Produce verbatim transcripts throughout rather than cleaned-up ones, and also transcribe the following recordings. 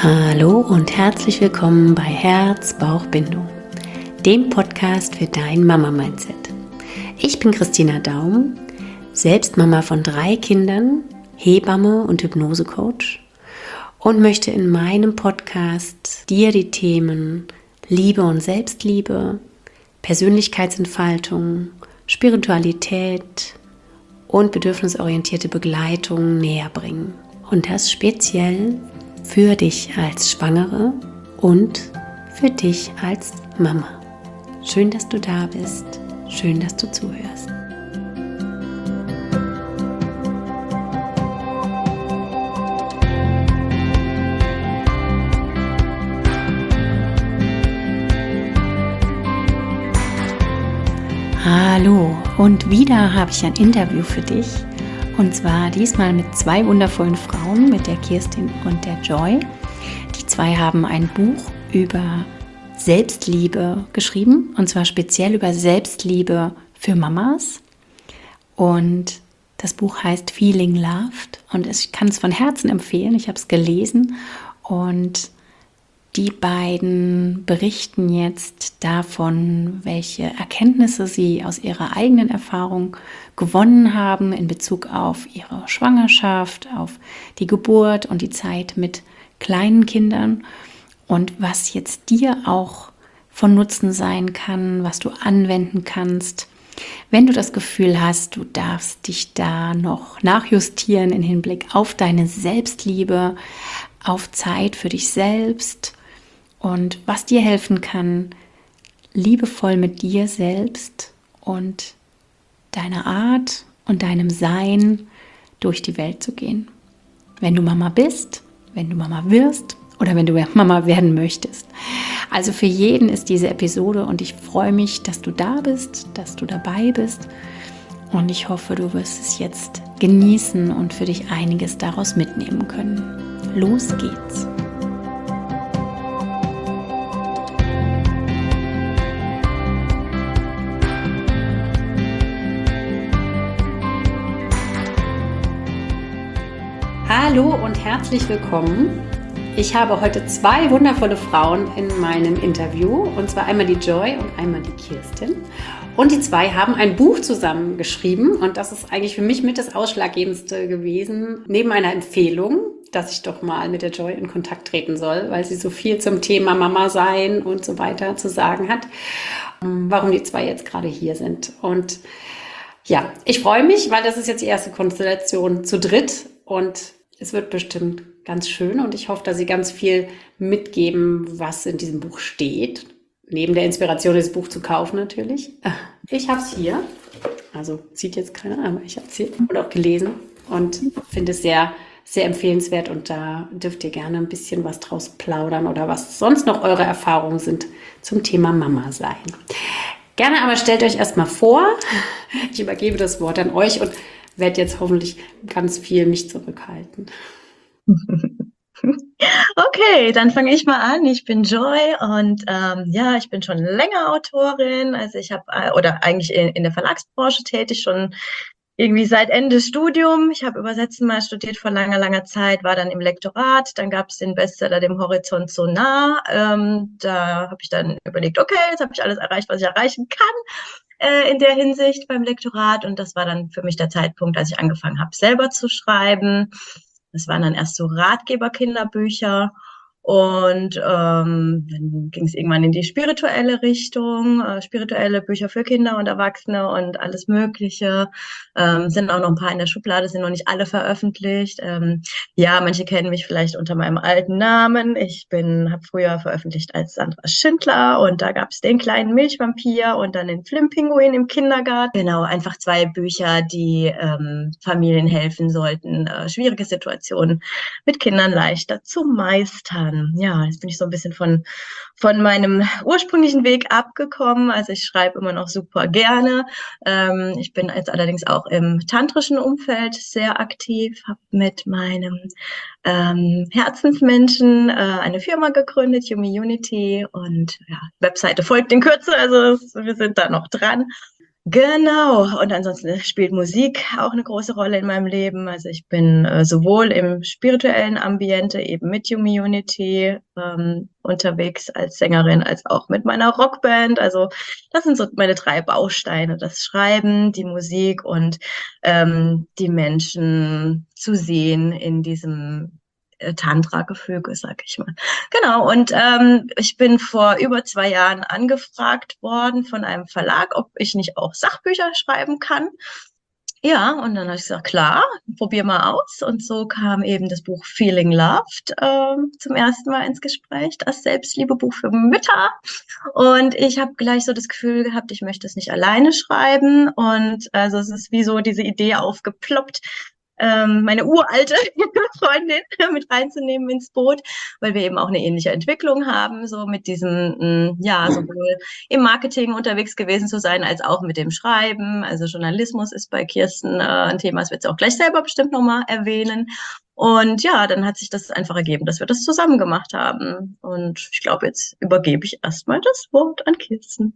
Hallo und herzlich willkommen bei Herz-Bauch-Bindung, dem Podcast für dein Mama-Mindset. Ich bin Christina Daum, selbst Mama von drei Kindern, Hebamme und Hypnose-Coach und möchte in meinem Podcast dir die Themen Liebe und Selbstliebe, Persönlichkeitsentfaltung, Spiritualität und bedürfnisorientierte Begleitung näher bringen. Und das speziell für dich als Schwangere und für dich als Mama. Schön, dass du da bist. Schön, dass du zuhörst. Hallo und wieder habe ich ein Interview für dich. Und zwar diesmal mit zwei wundervollen Frauen, mit der Kirstin und der Joy. Die zwei haben ein Buch über Selbstliebe geschrieben, und zwar speziell über Selbstliebe für Mamas. Und das Buch heißt Feeling Loved und ich kann es von Herzen empfehlen. Ich habe es gelesen und die beiden berichten jetzt davon, welche Erkenntnisse sie aus ihrer eigenen Erfahrung gewonnen haben in Bezug auf ihre Schwangerschaft, auf die Geburt und die Zeit mit kleinen Kindern und was jetzt dir auch von Nutzen sein kann, was du anwenden kannst. Wenn du das Gefühl hast, du darfst dich da noch nachjustieren im Hinblick auf deine Selbstliebe, auf Zeit für dich selbst und was dir helfen kann, liebevoll mit dir selbst und deiner Art und deinem Sein durch die Welt zu gehen. Wenn du Mama bist, wenn du Mama wirst oder wenn du Mama werden möchtest. Also für jeden ist diese Episode und ich freue mich, dass du da bist, dass du dabei bist und ich hoffe, du wirst es jetzt genießen und für dich einiges daraus mitnehmen können. Los geht's! Hallo und herzlich willkommen. Ich habe heute zwei wundervolle Frauen in meinem Interview, und zwar einmal die Joy und einmal die Kirstin. Und die zwei haben ein Buch zusammen geschrieben und das ist eigentlich für mich mit das Ausschlaggebendste gewesen, neben einer Empfehlung, dass ich doch mal mit der Joy in Kontakt treten soll, weil sie so viel zum Thema Mama sein und so weiter zu sagen hat, warum die zwei jetzt gerade hier sind. Und ja, ich freue mich, weil das ist jetzt die erste Konstellation zu dritt und es wird bestimmt ganz schön und ich hoffe, dass Sie ganz viel mitgeben, was in diesem Buch steht. Neben der Inspiration, das Buch zu kaufen natürlich. Ich habe es hier, also sieht jetzt keiner, aber ich habe es hier und auch gelesen und finde es sehr, sehr empfehlenswert und da dürft ihr gerne ein bisschen was draus plaudern oder was sonst noch eure Erfahrungen sind zum Thema Mama sein. Gerne aber stellt euch erstmal vor, ich übergebe das Wort an euch und werde jetzt hoffentlich ganz viel mich zurückhalten. Okay, dann fange ich mal an. Ich bin Joy und ähm, ja, ich bin schon länger Autorin. Also ich habe, äh, oder eigentlich in, in der Verlagsbranche tätig, schon irgendwie seit Ende Studium. Ich habe Übersetzen mal studiert vor langer, langer Zeit, war dann im Lektorat. Dann gab es den Bestseller Dem Horizont so nah. Ähm, da habe ich dann überlegt, okay, jetzt habe ich alles erreicht, was ich erreichen kann äh, in der Hinsicht beim Lektorat. Und das war dann für mich der Zeitpunkt, als ich angefangen habe, selber zu schreiben. Das waren dann erst so Ratgeber-Kinderbücher und ähm, dann ging es irgendwann in die spirituelle Richtung, äh, spirituelle Bücher für Kinder und Erwachsene und alles Mögliche. Ähm, sind auch noch ein paar in der Schublade, sind noch nicht alle veröffentlicht. Ähm, ja, manche kennen mich vielleicht unter meinem alten Namen. Ich bin, habe früher veröffentlicht als Sandra Schindler und da gab es den kleinen Milchvampir und dann den Flimmpinguin im Kindergarten. Genau, einfach zwei Bücher, die ähm, Familien helfen sollten, äh, schwierige Situationen mit Kindern leichter zu meistern. Ja, jetzt bin ich so ein bisschen von, von meinem ursprünglichen Weg abgekommen. Also ich schreibe immer noch super gerne. Ähm, ich bin jetzt allerdings auch im tantrischen Umfeld sehr aktiv, habe mit meinem ähm, Herzensmenschen äh, eine Firma gegründet, Yumi Unity, und ja, Webseite folgt in Kürze, also wir sind da noch dran. Genau, und ansonsten spielt Musik auch eine große Rolle in meinem Leben. Also ich bin äh, sowohl im spirituellen Ambiente, eben mit Community ähm, unterwegs als Sängerin, als auch mit meiner Rockband. Also das sind so meine drei Bausteine: das Schreiben, die Musik und ähm, die Menschen zu sehen in diesem äh, Tantra-Gefüge, sag ich mal. Genau, und ähm, ich bin vor über zwei Jahren angefragt worden von einem Verlag, ob ich nicht auch Sachbücher schreiben kann. Ja, und dann habe ich gesagt, klar, probier mal aus. Und so kam eben das Buch Feeling Loved ähm, zum ersten Mal ins Gespräch, das Selbstliebebuch für Mütter. Und ich habe gleich so das Gefühl gehabt, ich möchte es nicht alleine schreiben. Und also es ist wie so diese Idee aufgeploppt, ähm, meine uralte Freundin mit reinzunehmen ins Boot, weil wir eben auch eine ähnliche Entwicklung haben, so mit diesem, mh, ja, sowohl im Marketing unterwegs gewesen zu sein, als auch mit dem Schreiben. Also Journalismus ist bei Kirsten äh, ein Thema, das wird sie auch gleich selber bestimmt nochmal erwähnen. Und ja, dann hat sich das einfach ergeben, dass wir das zusammen gemacht haben. Und ich glaube, jetzt übergebe ich erstmal das Wort an Kirsten.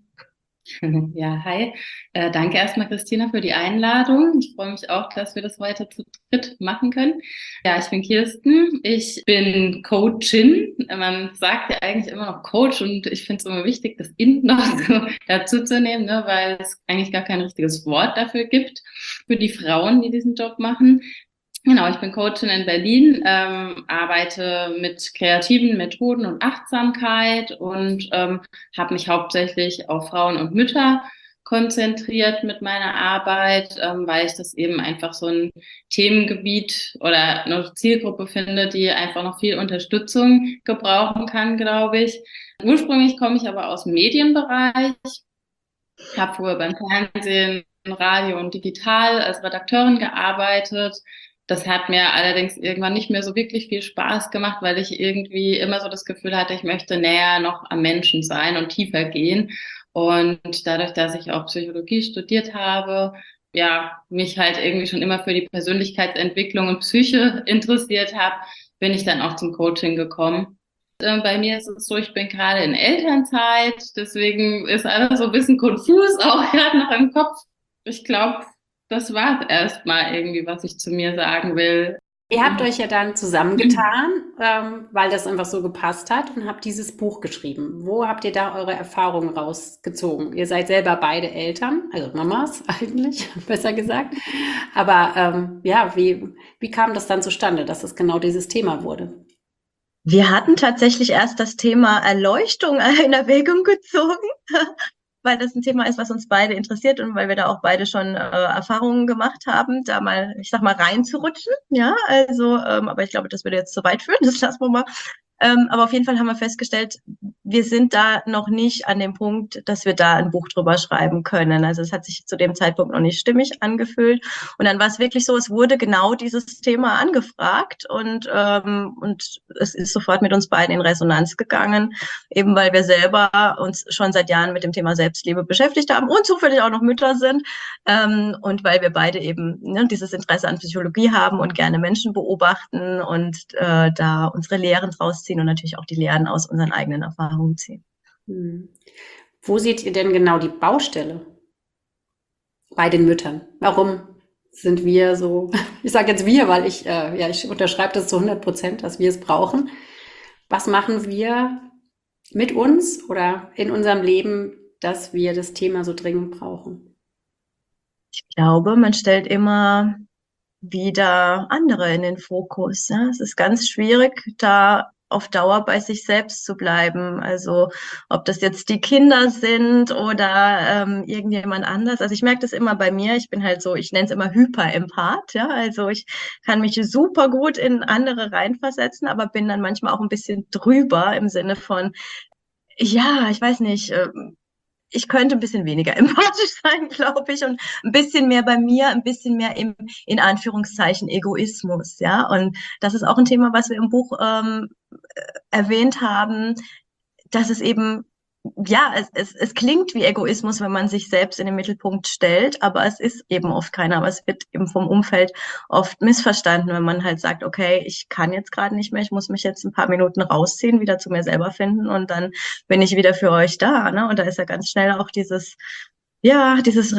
Ja, hi. Äh, danke erstmal, Christina, für die Einladung. Ich freue mich auch, dass wir das weiter zu dritt machen können. Ja, ich bin Kirsten. Ich bin Coachin. Man sagt ja eigentlich immer noch Coach und ich finde es immer wichtig, das In noch so dazu zu nehmen, ne, weil es eigentlich gar kein richtiges Wort dafür gibt für die Frauen, die diesen Job machen. Genau, ich bin Coachin in Berlin, ähm, arbeite mit kreativen Methoden und Achtsamkeit und ähm, habe mich hauptsächlich auf Frauen und Mütter konzentriert mit meiner Arbeit, ähm, weil ich das eben einfach so ein Themengebiet oder eine Zielgruppe finde, die einfach noch viel Unterstützung gebrauchen kann, glaube ich. Ursprünglich komme ich aber aus dem Medienbereich, habe früher beim Fernsehen, Radio und Digital als Redakteurin gearbeitet. Das hat mir allerdings irgendwann nicht mehr so wirklich viel Spaß gemacht, weil ich irgendwie immer so das Gefühl hatte, ich möchte näher noch am Menschen sein und tiefer gehen. Und dadurch, dass ich auch Psychologie studiert habe, ja, mich halt irgendwie schon immer für die Persönlichkeitsentwicklung und Psyche interessiert habe, bin ich dann auch zum Coaching gekommen. Bei mir ist es so, ich bin gerade in Elternzeit, deswegen ist alles so ein bisschen konfus, auch gerade noch im Kopf. Ich glaube, das war erstmal irgendwie, was ich zu mir sagen will. Ihr habt euch ja dann zusammengetan, ähm, weil das einfach so gepasst hat und habt dieses Buch geschrieben. Wo habt ihr da eure Erfahrungen rausgezogen? Ihr seid selber beide Eltern, also Mamas eigentlich, besser gesagt. Aber ähm, ja, wie, wie kam das dann zustande, dass es genau dieses Thema wurde? Wir hatten tatsächlich erst das Thema Erleuchtung in Erwägung gezogen, weil das ein Thema ist, was uns beide interessiert und weil wir da auch beide schon äh, Erfahrungen gemacht haben, da mal, ich sag mal, reinzurutschen. Ja, also, ähm, aber ich glaube, das würde jetzt zu weit führen, das lassen wir mal. Ähm, aber auf jeden Fall haben wir festgestellt, wir sind da noch nicht an dem Punkt, dass wir da ein Buch drüber schreiben können. Also es hat sich zu dem Zeitpunkt noch nicht stimmig angefühlt. Und dann war es wirklich so, es wurde genau dieses Thema angefragt und, ähm, und es ist sofort mit uns beiden in Resonanz gegangen, eben weil wir selber uns schon seit Jahren mit dem Thema Selbstliebe beschäftigt haben und zufällig auch noch Mütter sind. Ähm, und weil wir beide eben ne, dieses Interesse an Psychologie haben und gerne Menschen beobachten und äh, da unsere Lehren draus ziehen und natürlich auch die Lehren aus unseren eigenen Erfahrungen ziehen. Hm. Wo seht ihr denn genau die Baustelle bei den Müttern? Warum sind wir so, ich sage jetzt wir, weil ich, äh, ja, ich unterschreibe das zu hundert Prozent, dass wir es brauchen. Was machen wir mit uns oder in unserem Leben, dass wir das Thema so dringend brauchen? Ich glaube, man stellt immer wieder andere in den Fokus. Ja? Es ist ganz schwierig, da auf Dauer bei sich selbst zu bleiben. Also ob das jetzt die Kinder sind oder ähm, irgendjemand anders. Also ich merke das immer bei mir. Ich bin halt so, ich nenne es immer Hyperempath. Ja? Also ich kann mich super gut in andere reinversetzen, aber bin dann manchmal auch ein bisschen drüber im Sinne von, ja, ich weiß nicht, ähm, ich könnte ein bisschen weniger empathisch sein, glaube ich, und ein bisschen mehr bei mir, ein bisschen mehr im, in Anführungszeichen, Egoismus, ja. Und das ist auch ein Thema, was wir im Buch ähm, erwähnt haben, dass es eben, ja, es, es, es klingt wie Egoismus, wenn man sich selbst in den Mittelpunkt stellt, aber es ist eben oft keiner. Aber es wird eben vom Umfeld oft missverstanden, wenn man halt sagt, okay, ich kann jetzt gerade nicht mehr, ich muss mich jetzt ein paar Minuten rausziehen, wieder zu mir selber finden und dann bin ich wieder für euch da. Ne? Und da ist ja ganz schnell auch dieses, ja, dieses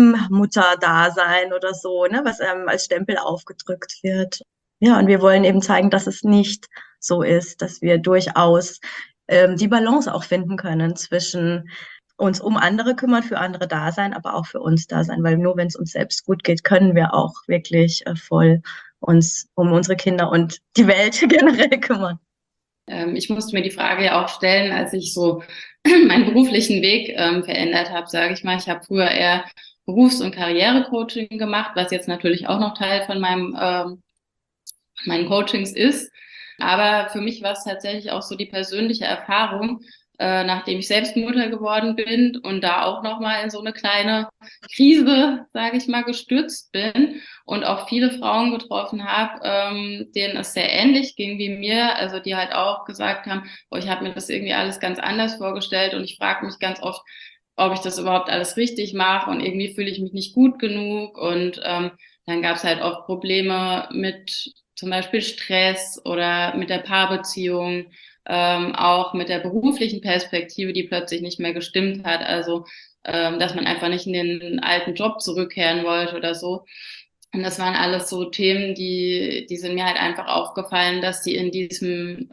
Rabenmutter-Dasein oder so, ne, was einem als Stempel aufgedrückt wird. Ja, und wir wollen eben zeigen, dass es nicht so ist, dass wir durchaus ähm, die Balance auch finden können zwischen uns um andere kümmern, für andere da sein, aber auch für uns da sein, weil nur wenn es uns selbst gut geht, können wir auch wirklich äh, voll uns um unsere Kinder und die Welt generell kümmern. Ähm, ich musste mir die Frage ja auch stellen, als ich so meinen beruflichen Weg ähm, verändert habe, sage ich mal. Ich habe früher eher Berufs- und Karrierecoaching gemacht, was jetzt natürlich auch noch Teil von meinem ähm, meinen Coachings ist. Aber für mich war es tatsächlich auch so die persönliche Erfahrung, äh, nachdem ich selbst Mutter geworden bin und da auch nochmal in so eine kleine Krise, sage ich mal, gestürzt bin und auch viele Frauen getroffen habe, ähm, denen es sehr ähnlich ging wie mir, also die halt auch gesagt haben, oh, ich habe mir das irgendwie alles ganz anders vorgestellt und ich frage mich ganz oft, ob ich das überhaupt alles richtig mache und irgendwie fühle ich mich nicht gut genug und ähm, dann gab es halt oft Probleme mit zum Beispiel Stress oder mit der Paarbeziehung, ähm, auch mit der beruflichen Perspektive, die plötzlich nicht mehr gestimmt hat. Also, ähm, dass man einfach nicht in den alten Job zurückkehren wollte oder so. Und das waren alles so Themen, die, die sind mir halt einfach aufgefallen, dass die in diesem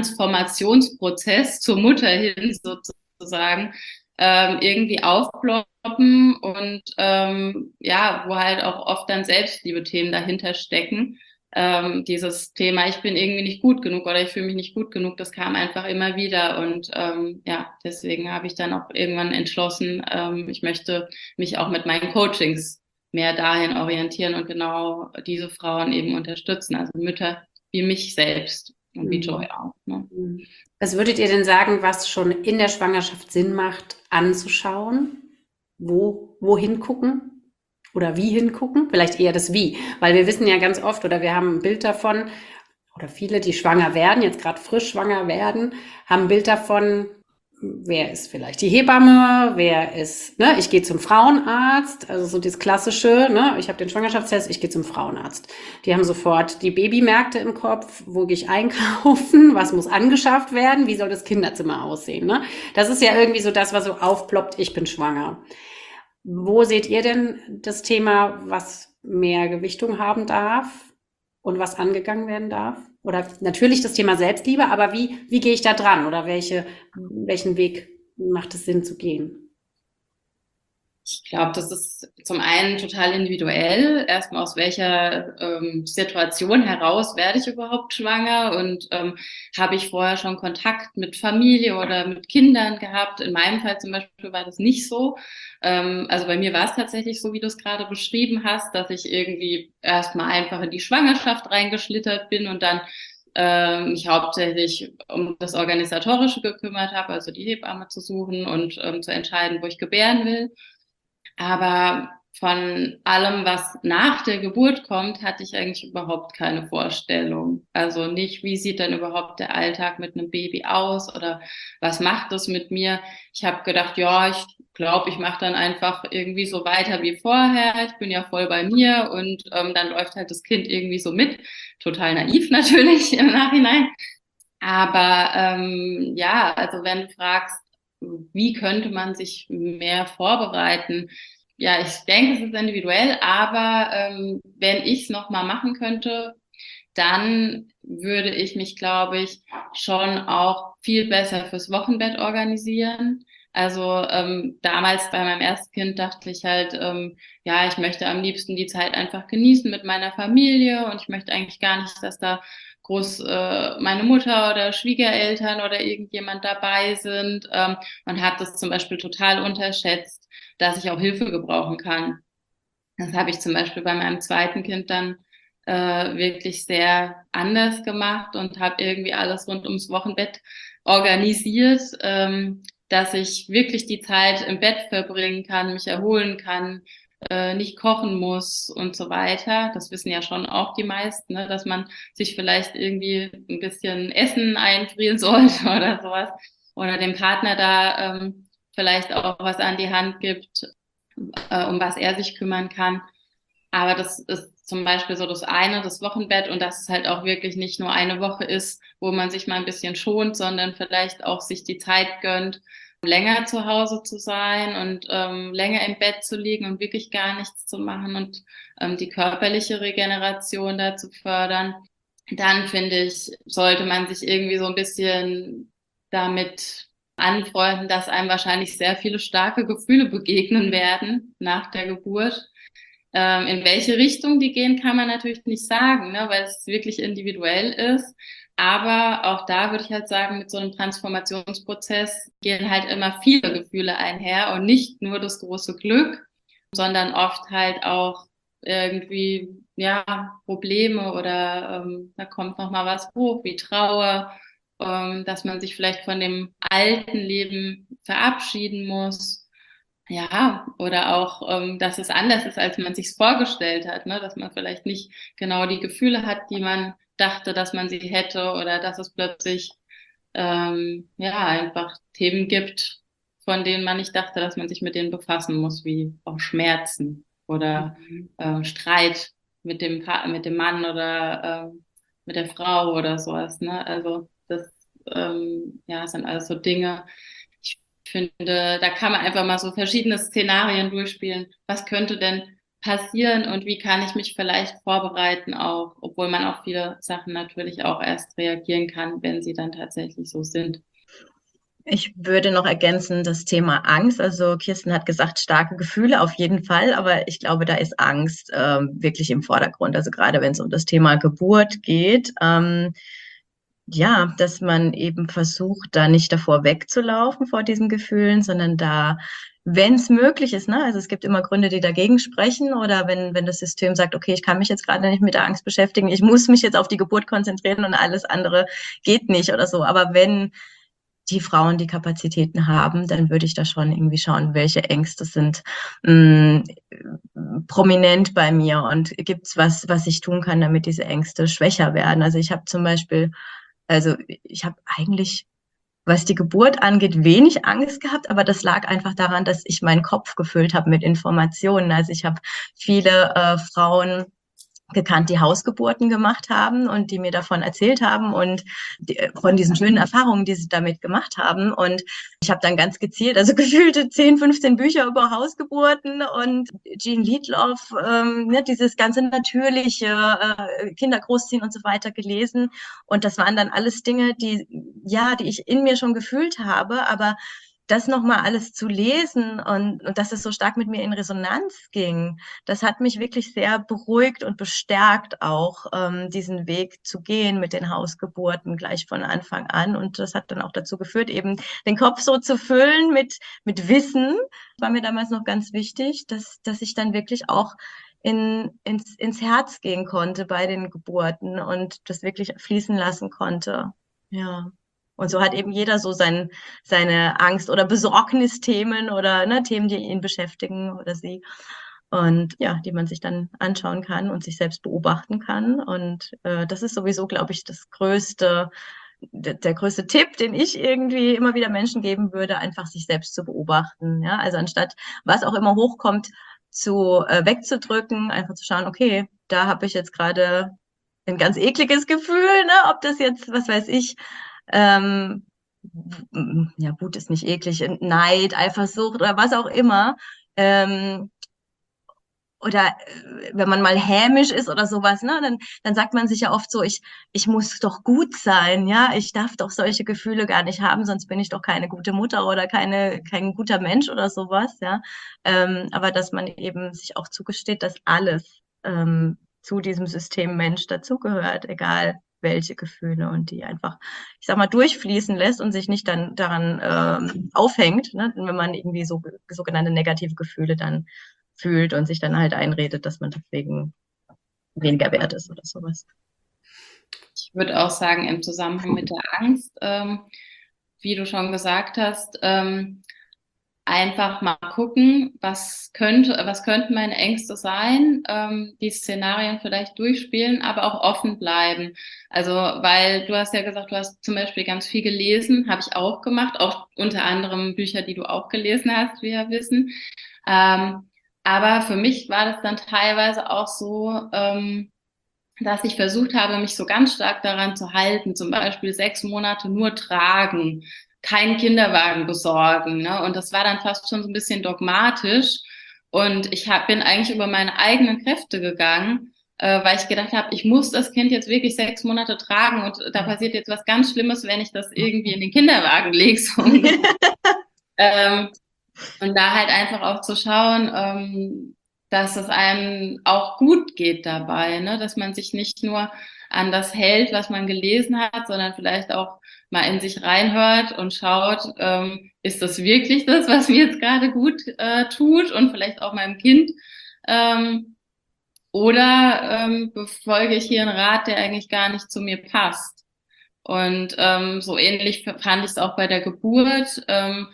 Transformationsprozess zur Mutter hin sozusagen ähm, irgendwie aufploppen und ähm, ja, wo halt auch oft dann Selbstliebe-Themen dahinter stecken. Ähm, dieses Thema, ich bin irgendwie nicht gut genug oder ich fühle mich nicht gut genug, das kam einfach immer wieder und ähm, ja, deswegen habe ich dann auch irgendwann entschlossen, ähm, ich möchte mich auch mit meinen Coachings mehr dahin orientieren und genau diese Frauen eben unterstützen, also Mütter wie mich selbst und wie Joy auch. Ne? Was würdet ihr denn sagen, was schon in der Schwangerschaft Sinn macht, anzuschauen? Wo, wo hingucken? Oder wie hingucken? Vielleicht eher das Wie. Weil wir wissen ja ganz oft, oder wir haben ein Bild davon, oder viele, die schwanger werden, jetzt gerade frisch schwanger werden, haben ein Bild davon, wer ist vielleicht die Hebamme, wer ist, ne, ich gehe zum Frauenarzt, also so das Klassische, ne, ich habe den Schwangerschaftstest, ich gehe zum Frauenarzt. Die haben sofort die Babymärkte im Kopf, wo gehe ich einkaufen, was muss angeschafft werden, wie soll das Kinderzimmer aussehen, ne? Das ist ja irgendwie so das, was so aufploppt, ich bin schwanger. Wo seht ihr denn das Thema, was mehr Gewichtung haben darf und was angegangen werden darf? Oder natürlich das Thema Selbstliebe, aber wie, wie gehe ich da dran? Oder welche, welchen Weg macht es Sinn zu gehen? Ich glaube, das ist zum einen total individuell. Erstmal aus welcher ähm, Situation heraus werde ich überhaupt schwanger und ähm, habe ich vorher schon Kontakt mit Familie oder mit Kindern gehabt? In meinem Fall zum Beispiel war das nicht so. Ähm, also bei mir war es tatsächlich so, wie du es gerade beschrieben hast, dass ich irgendwie erstmal einfach in die Schwangerschaft reingeschlittert bin und dann ähm, mich hauptsächlich um das Organisatorische gekümmert habe, also die Hebamme zu suchen und ähm, zu entscheiden, wo ich gebären will. Aber von allem, was nach der Geburt kommt, hatte ich eigentlich überhaupt keine Vorstellung. Also nicht, wie sieht denn überhaupt der Alltag mit einem Baby aus oder was macht das mit mir? Ich habe gedacht, ja, ich glaube, ich mache dann einfach irgendwie so weiter wie vorher. Ich bin ja voll bei mir und ähm, dann läuft halt das Kind irgendwie so mit. Total naiv natürlich im Nachhinein. Aber ähm, ja, also wenn du fragst, wie könnte man sich mehr vorbereiten? Ja, ich denke, es ist individuell, aber ähm, wenn ich es nochmal machen könnte, dann würde ich mich, glaube ich, schon auch viel besser fürs Wochenbett organisieren. Also ähm, damals bei meinem ersten Kind dachte ich halt, ähm, ja, ich möchte am liebsten die Zeit einfach genießen mit meiner Familie und ich möchte eigentlich gar nicht, dass da groß äh, meine Mutter oder Schwiegereltern oder irgendjemand dabei sind ähm, und hat das zum Beispiel total unterschätzt, dass ich auch Hilfe gebrauchen kann. Das habe ich zum Beispiel bei meinem zweiten Kind dann äh, wirklich sehr anders gemacht und habe irgendwie alles rund ums Wochenbett organisiert, ähm, dass ich wirklich die Zeit im Bett verbringen kann, mich erholen kann, äh, nicht kochen muss und so weiter. Das wissen ja schon auch die meisten, ne, dass man sich vielleicht irgendwie ein bisschen Essen einfrieren sollte oder sowas oder dem Partner da ähm, vielleicht auch was an die Hand gibt, äh, um was er sich kümmern kann. Aber das ist zum Beispiel so das eine, das Wochenbett und dass es halt auch wirklich nicht nur eine Woche ist, wo man sich mal ein bisschen schont, sondern vielleicht auch sich die Zeit gönnt, länger zu Hause zu sein und ähm, länger im Bett zu liegen und wirklich gar nichts zu machen und ähm, die körperliche Regeneration da zu fördern, dann finde ich, sollte man sich irgendwie so ein bisschen damit anfreunden, dass einem wahrscheinlich sehr viele starke Gefühle begegnen werden nach der Geburt. Ähm, in welche Richtung die gehen, kann man natürlich nicht sagen, ne, weil es wirklich individuell ist. Aber auch da würde ich halt sagen, mit so einem Transformationsprozess gehen halt immer viele Gefühle einher und nicht nur das große Glück, sondern oft halt auch irgendwie, ja, Probleme oder ähm, da kommt noch mal was hoch, wie Trauer, ähm, dass man sich vielleicht von dem alten Leben verabschieden muss. Ja, oder auch, ähm, dass es anders ist, als man sich vorgestellt hat, ne? Dass man vielleicht nicht genau die Gefühle hat, die man dachte, dass man sie hätte, oder dass es plötzlich ähm, ja einfach Themen gibt, von denen man nicht dachte, dass man sich mit denen befassen muss, wie auch Schmerzen oder äh, Streit mit dem Pa- mit dem Mann oder äh, mit der Frau oder sowas, ne? Also das ähm, ja sind alles so Dinge. Ich finde, da kann man einfach mal so verschiedene Szenarien durchspielen. Was könnte denn passieren und wie kann ich mich vielleicht vorbereiten auch, obwohl man auf viele Sachen natürlich auch erst reagieren kann, wenn sie dann tatsächlich so sind. Ich würde noch ergänzen, das Thema Angst. Also Kirsten hat gesagt, starke Gefühle auf jeden Fall, aber ich glaube, da ist Angst ähm, wirklich im Vordergrund. Also gerade wenn es um das Thema Geburt geht, ähm, ja, dass man eben versucht, da nicht davor wegzulaufen vor diesen Gefühlen, sondern da, wenn es möglich ist, ne, also es gibt immer Gründe, die dagegen sprechen, oder wenn, wenn das System sagt, okay, ich kann mich jetzt gerade nicht mit der Angst beschäftigen, ich muss mich jetzt auf die Geburt konzentrieren und alles andere geht nicht oder so. Aber wenn die Frauen die Kapazitäten haben, dann würde ich da schon irgendwie schauen, welche Ängste sind mh, prominent bei mir und gibt's was, was ich tun kann, damit diese Ängste schwächer werden. Also ich habe zum Beispiel, also ich habe eigentlich, was die Geburt angeht, wenig Angst gehabt, aber das lag einfach daran, dass ich meinen Kopf gefüllt habe mit Informationen. Also ich habe viele äh, Frauen gekannt, die Hausgeburten gemacht haben und die mir davon erzählt haben und die, von diesen schönen Erfahrungen, die sie damit gemacht haben. Und ich habe dann ganz gezielt, also gefühlte zehn, fünfzehn Bücher über Hausgeburten und Jean Liedloff, ähm, ne, dieses ganze natürliche, äh, Kinder großziehen und so weiter gelesen. Und das waren dann alles Dinge, die, ja, die ich in mir schon gefühlt habe, aber das nochmal alles zu lesen und, und dass es so stark mit mir in Resonanz ging, das hat mich wirklich sehr beruhigt und bestärkt auch, ähm, diesen Weg zu gehen mit den Hausgeburten gleich von Anfang an. Und das hat dann auch dazu geführt, eben den Kopf so zu füllen mit, mit Wissen. War mir damals noch ganz wichtig, dass, dass ich dann wirklich auch in, ins, ins Herz gehen konnte bei den Geburten und das wirklich fließen lassen konnte. Ja. Und so hat eben jeder so sein, seine Angst- oder Besorgnisthemen oder ne, Themen, die ihn beschäftigen oder sie. Und ja, die man sich dann anschauen kann und sich selbst beobachten kann. Und äh, das ist sowieso, glaube ich, das größte, der, der größte Tipp, den ich irgendwie immer wieder Menschen geben würde, einfach sich selbst zu beobachten. Ja, also anstatt was auch immer hochkommt, zu äh, wegzudrücken, einfach zu schauen, okay, da habe ich jetzt gerade ein ganz ekliges Gefühl, ne, ob das jetzt, was weiß ich, ähm, ja, Wut ist nicht eklig, Neid, Eifersucht oder was auch immer. Ähm, oder äh, wenn man mal hämisch ist oder sowas, ne, dann, dann sagt man sich ja oft so, ich, ich muss doch gut sein, ja, ich darf doch solche Gefühle gar nicht haben, sonst bin ich doch keine gute Mutter oder keine, kein guter Mensch oder sowas, ja. Ähm, aber dass man eben sich auch zugesteht, dass alles ähm, zu diesem System Mensch dazugehört, egal welche Gefühle, und die einfach, ich sag mal, durchfließen lässt und sich nicht dann daran ähm, aufhängt, ne, wenn man irgendwie so sogenannte negative Gefühle dann fühlt und sich dann halt einredet, dass man deswegen weniger wert ist oder sowas. Ich würde auch sagen, im Zusammenhang mit der Angst, ähm, wie du schon gesagt hast, ähm, einfach mal gucken, was könnte, was könnten meine Ängste sein, ähm, die Szenarien vielleicht durchspielen, aber auch offen bleiben. Also, weil du hast ja gesagt, du hast zum Beispiel ganz viel gelesen, habe ich auch gemacht, auch unter anderem Bücher, die du auch gelesen hast, wie wir wissen. Ähm, aber für mich war das dann teilweise auch so, ähm, dass ich versucht habe, mich so ganz stark daran zu halten, zum Beispiel sechs Monate nur tragen. keinen Kinderwagen besorgen, ne? Und das war dann fast schon so ein bisschen dogmatisch. Und ich hab, bin eigentlich über meine eigenen Kräfte gegangen, äh, weil ich gedacht habe, ich muss das Kind jetzt wirklich sechs Monate tragen und da passiert jetzt was ganz Schlimmes, wenn ich das irgendwie in den Kinderwagen lege. So. ähm, und da halt einfach auch zu schauen, ähm, dass es einem auch gut geht dabei, ne? Dass man sich nicht nur an das hält, was man gelesen hat, sondern vielleicht auch mal in sich reinhört und schaut, ähm, ist das wirklich das, was mir jetzt gerade gut äh, tut und vielleicht auch meinem Kind? Ähm, oder ähm, befolge ich hier einen Rat, der eigentlich gar nicht zu mir passt? Und ähm, so ähnlich fand ich es auch bei der Geburt. Ähm,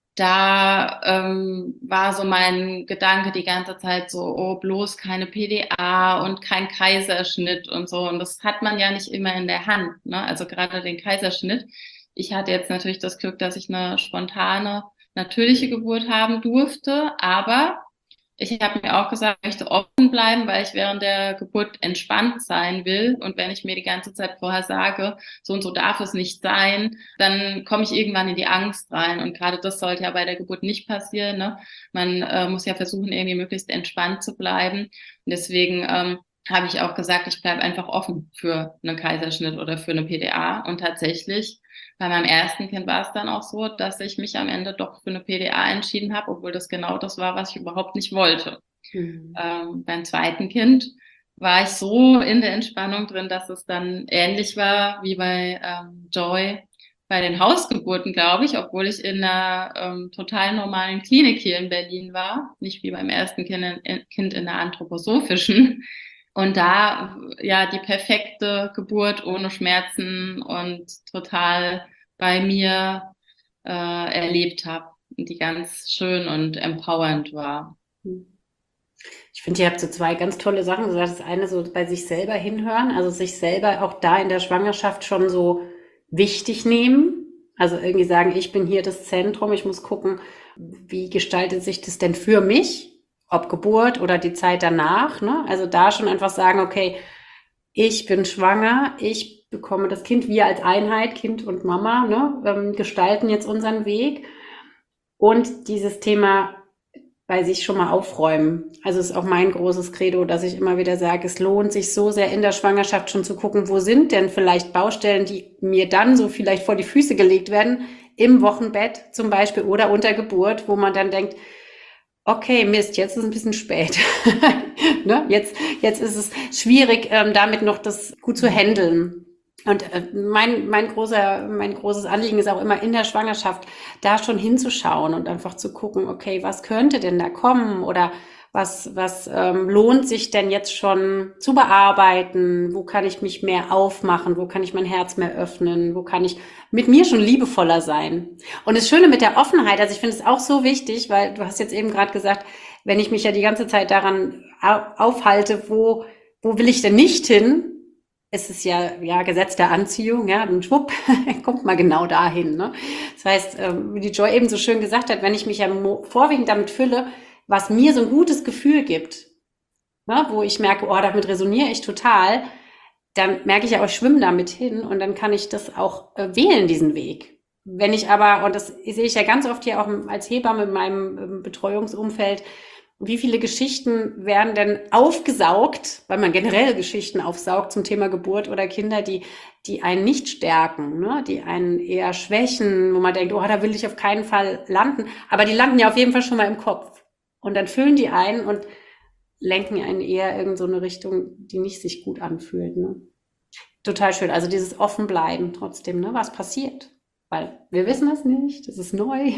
da ähm, war so mein Gedanke die ganze Zeit so, oh, bloß keine P D A und kein Kaiserschnitt und so. Und das hat man ja nicht immer in der Hand, ne? Also gerade den Kaiserschnitt. Ich hatte jetzt natürlich das Glück, dass ich eine spontane, natürliche Geburt haben durfte, aber ich habe mir auch gesagt, ich möchte offen bleiben, weil ich während der Geburt entspannt sein will. Und wenn ich mir die ganze Zeit vorher sage, so und so darf es nicht sein, dann komme ich irgendwann in die Angst rein. Und gerade das sollte ja bei der Geburt nicht passieren, ne? Man äh, muss ja versuchen, irgendwie möglichst entspannt zu bleiben. Und deswegen ähm, habe ich auch gesagt, ich bleibe einfach offen für einen Kaiserschnitt oder für eine P D A. Und tatsächlich bei meinem ersten Kind war es dann auch so, dass ich mich am Ende doch für eine P D A entschieden habe, obwohl das genau das war, was ich überhaupt nicht wollte. Mhm. Ähm, beim zweiten Kind war ich so in der Entspannung drin, dass es dann ähnlich war wie bei ähm, Joy bei den Hausgeburten, glaube ich, obwohl ich in einer ähm, total normalen Klinik hier in Berlin war, nicht wie beim ersten Kind in, kind in der anthroposophischen. Und da, ja, die perfekte Geburt ohne Schmerzen und total bei mir äh, erlebt habe, die ganz schön und empowernd war. Ich finde, ihr habt so zwei ganz tolle Sachen gesagt. Das eine so bei sich selber hinhören, also sich selber auch da in der Schwangerschaft schon so wichtig nehmen. Also irgendwie sagen, ich bin hier das Zentrum, ich muss gucken, wie gestaltet sich das denn für mich? Ob Geburt oder die Zeit danach, ne? Also da schon einfach sagen, okay, ich bin schwanger, ich bekomme das Kind, wir als Einheit, Kind und Mama, ne, ähm, gestalten jetzt unseren Weg. Und dieses Thema bei sich schon mal aufräumen. Also es ist auch mein großes Credo, dass ich immer wieder sage, es lohnt sich so sehr in der Schwangerschaft schon zu gucken, wo sind denn vielleicht Baustellen, die mir dann so vielleicht vor die Füße gelegt werden, im Wochenbett zum Beispiel oder unter Geburt, wo man dann denkt, okay, Mist, jetzt ist es ein bisschen spät. ne? Jetzt, jetzt ist es schwierig, ähm, damit noch das gut zu handeln. Und äh, mein, mein großer, mein großes Anliegen ist auch immer in der Schwangerschaft, da schon hinzuschauen und einfach zu gucken, okay, was könnte denn da kommen oder was, was ähm, lohnt sich denn jetzt schon zu bearbeiten? Wo kann ich mich mehr aufmachen? Wo kann ich mein Herz mehr öffnen? Wo kann ich mit mir schon liebevoller sein? Und das Schöne mit der Offenheit, also ich finde es auch so wichtig, weil du hast jetzt eben gerade gesagt, wenn ich mich ja die ganze Zeit daran aufhalte, wo, wo will ich denn nicht hin? Es ist ja, ja Gesetz der Anziehung, ja, und schwupp, kommt mal genau dahin. Ne? Das heißt, wie die Joy eben so schön gesagt hat, wenn ich mich ja vorwiegend damit fülle, was mir so ein gutes Gefühl gibt, ne, wo ich merke, oh, damit resoniere ich total, dann merke ich ja auch, ich schwimme damit hin und dann kann ich das auch äh, wählen, diesen Weg. Wenn ich aber, und das sehe ich ja ganz oft hier auch als Hebamme in meinem ähm, Betreuungsumfeld, wie viele Geschichten werden denn aufgesaugt, weil man generell Geschichten aufsaugt zum Thema Geburt oder Kinder, die, die einen nicht stärken, ne? Die einen eher schwächen, wo man denkt, oh, da will ich auf keinen Fall landen. Aber die landen ja auf jeden Fall schon mal im Kopf. Und dann füllen die ein und lenken einen eher in so eine Richtung, die nicht sich gut anfühlt. Ne? Total schön. Also dieses Offenbleiben trotzdem, ne? Was passiert? Weil wir wissen es nicht, das ist neu.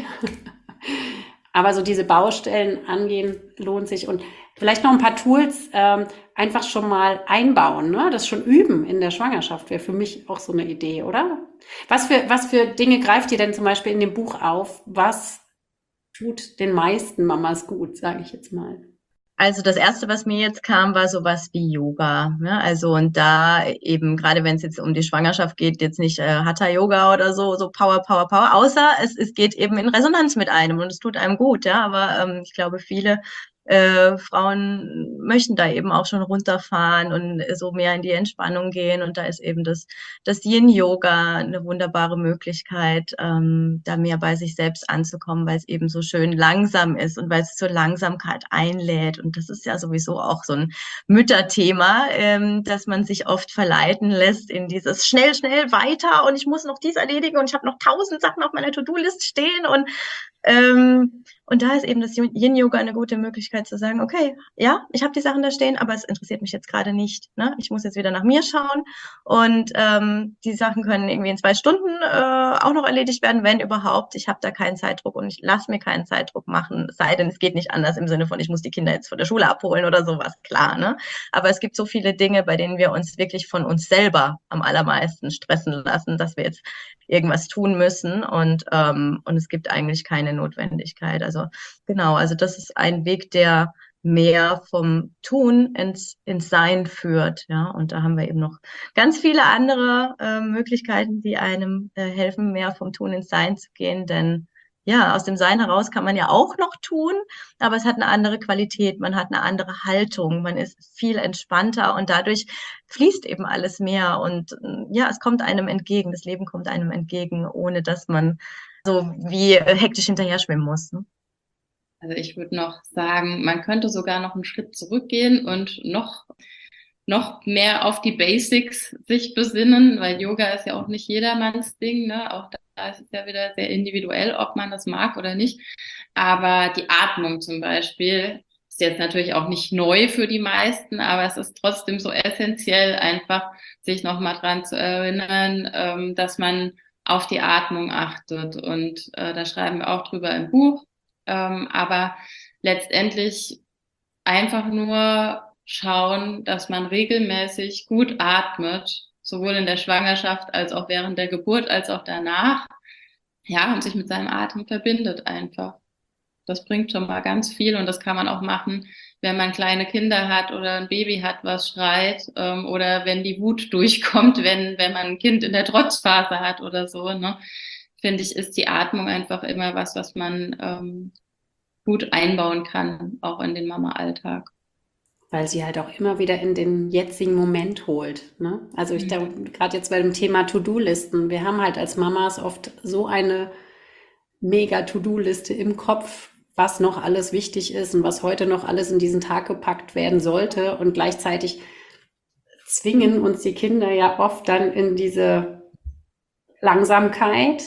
Aber so diese Baustellen angehen lohnt sich. Und vielleicht noch ein paar Tools ähm, einfach schon mal einbauen, ne? Das schon üben in der Schwangerschaft wäre für mich auch so eine Idee, oder? Was für, was für Dinge greift ihr denn zum Beispiel in dem Buch auf? Was tut den meisten Mamas gut, sage ich jetzt mal? Also das Erste, was mir jetzt kam, war sowas wie Yoga. Ne? Also und da eben, gerade wenn es jetzt um die Schwangerschaft geht, jetzt nicht äh, Hatha-Yoga oder so, so Power, Power, Power, außer es, es geht eben in Resonanz mit einem und es tut einem gut. Ja, aber ähm, ich glaube, viele äh, Frauen möchten da eben auch schon runterfahren und so mehr in die Entspannung gehen. Und da ist eben das, das Yin-Yoga eine wunderbare Möglichkeit, ähm, da mehr bei sich selbst anzukommen, weil es eben so schön langsam ist und weil es zur Langsamkeit einlädt. Und das ist ja sowieso auch so ein Mütterthema, ähm, dass man sich oft verleiten lässt in dieses schnell, schnell weiter und ich muss noch dies erledigen und ich habe noch tausend Sachen auf meiner To-Do-List stehen und ähm, und da ist eben das Yin-Yoga eine gute Möglichkeit zu sagen, okay, ja, ich habe die Sachen da stehen, aber es interessiert mich jetzt gerade nicht. Ne? Ich muss jetzt wieder nach mir schauen und ähm, die Sachen können irgendwie in zwei Stunden äh, auch noch erledigt werden, wenn überhaupt. Ich habe da keinen Zeitdruck und ich lasse mir keinen Zeitdruck machen, es sei denn, es geht nicht anders im Sinne von, ich muss die Kinder jetzt von der Schule abholen oder sowas, klar. Ne? Aber es gibt so viele Dinge, bei denen wir uns wirklich von uns selber am allermeisten stressen lassen, dass wir jetzt irgendwas tun müssen und, ähm, und es gibt eigentlich keine Notwendigkeit. Also genau, also das ist ein Weg, der mehr vom Tun ins, ins Sein führt. Ja, und da haben wir eben noch ganz viele andere äh, Möglichkeiten, die einem äh, helfen, mehr vom Tun ins Sein zu gehen. Denn ja, aus dem Sein heraus kann man ja auch noch tun, aber es hat eine andere Qualität, man hat eine andere Haltung, man ist viel entspannter und dadurch fließt eben alles mehr und ja, es kommt einem entgegen, das Leben kommt einem entgegen, ohne dass man so wie hektisch hinterher schwimmen muss. Ne? Also ich würde noch sagen, man könnte sogar noch einen Schritt zurückgehen und noch, noch mehr auf die Basics sich besinnen, weil Yoga ist ja auch nicht jedermanns Ding, ne? Auch da ist es ja wieder sehr individuell, ob man das mag oder nicht. Aber die Atmung zum Beispiel ist jetzt natürlich auch nicht neu für die meisten, aber es ist trotzdem so essentiell, einfach sich nochmal dran zu erinnern, ähm, dass man auf die Atmung achtet. Und äh, da schreiben wir auch drüber im Buch. Ähm, aber letztendlich einfach nur schauen, dass man regelmäßig gut atmet, sowohl in der Schwangerschaft als auch während der Geburt als auch danach. Ja, und sich mit seinem Atem verbindet einfach. Das bringt schon mal ganz viel und das kann man auch machen, wenn man kleine Kinder hat oder ein Baby hat, was schreit, ähm, oder wenn die Wut durchkommt, wenn, wenn man ein Kind in der Trotzphase hat oder so, ne? Finde ich, ist die Atmung einfach immer was, was man ähm, gut einbauen kann, auch in den Mama-Alltag. Weil sie halt auch immer wieder in den jetzigen Moment holt. Ne? Also ich da gerade jetzt bei dem Thema To-Do-Listen, wir haben halt als Mamas oft so eine mega To-Do-Liste im Kopf, was noch alles wichtig ist und was heute noch alles in diesen Tag gepackt werden sollte und gleichzeitig zwingen uns die Kinder ja oft dann in diese Langsamkeit.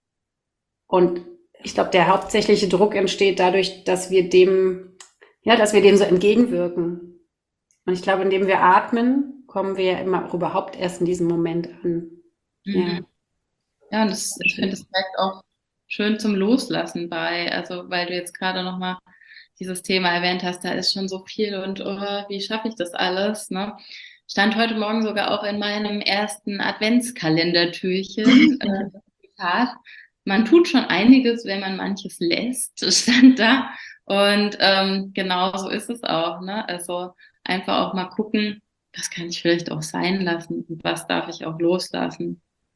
Und ich glaube, der hauptsächliche Druck entsteht dadurch, dass wir dem, ja, dass wir dem so entgegenwirken. Und ich glaube, indem wir atmen, kommen wir ja immer auch überhaupt erst in diesem Moment an. Mhm. Ja, ja, und das, ich finde, das trägt auch schön zum Loslassen bei. Also, weil du jetzt gerade nochmal dieses Thema erwähnt hast, da ist schon so viel und oh, wie schaffe ich das alles, ne? Stand heute Morgen sogar auch in meinem ersten Adventskalendertürchen. äh, Zitat. Man tut schon einiges, wenn man manches lässt, stand da. Und ähm, genau so ist es auch, ne? Also einfach auch mal gucken, was kann ich vielleicht auch sein lassen und was darf ich auch loslassen.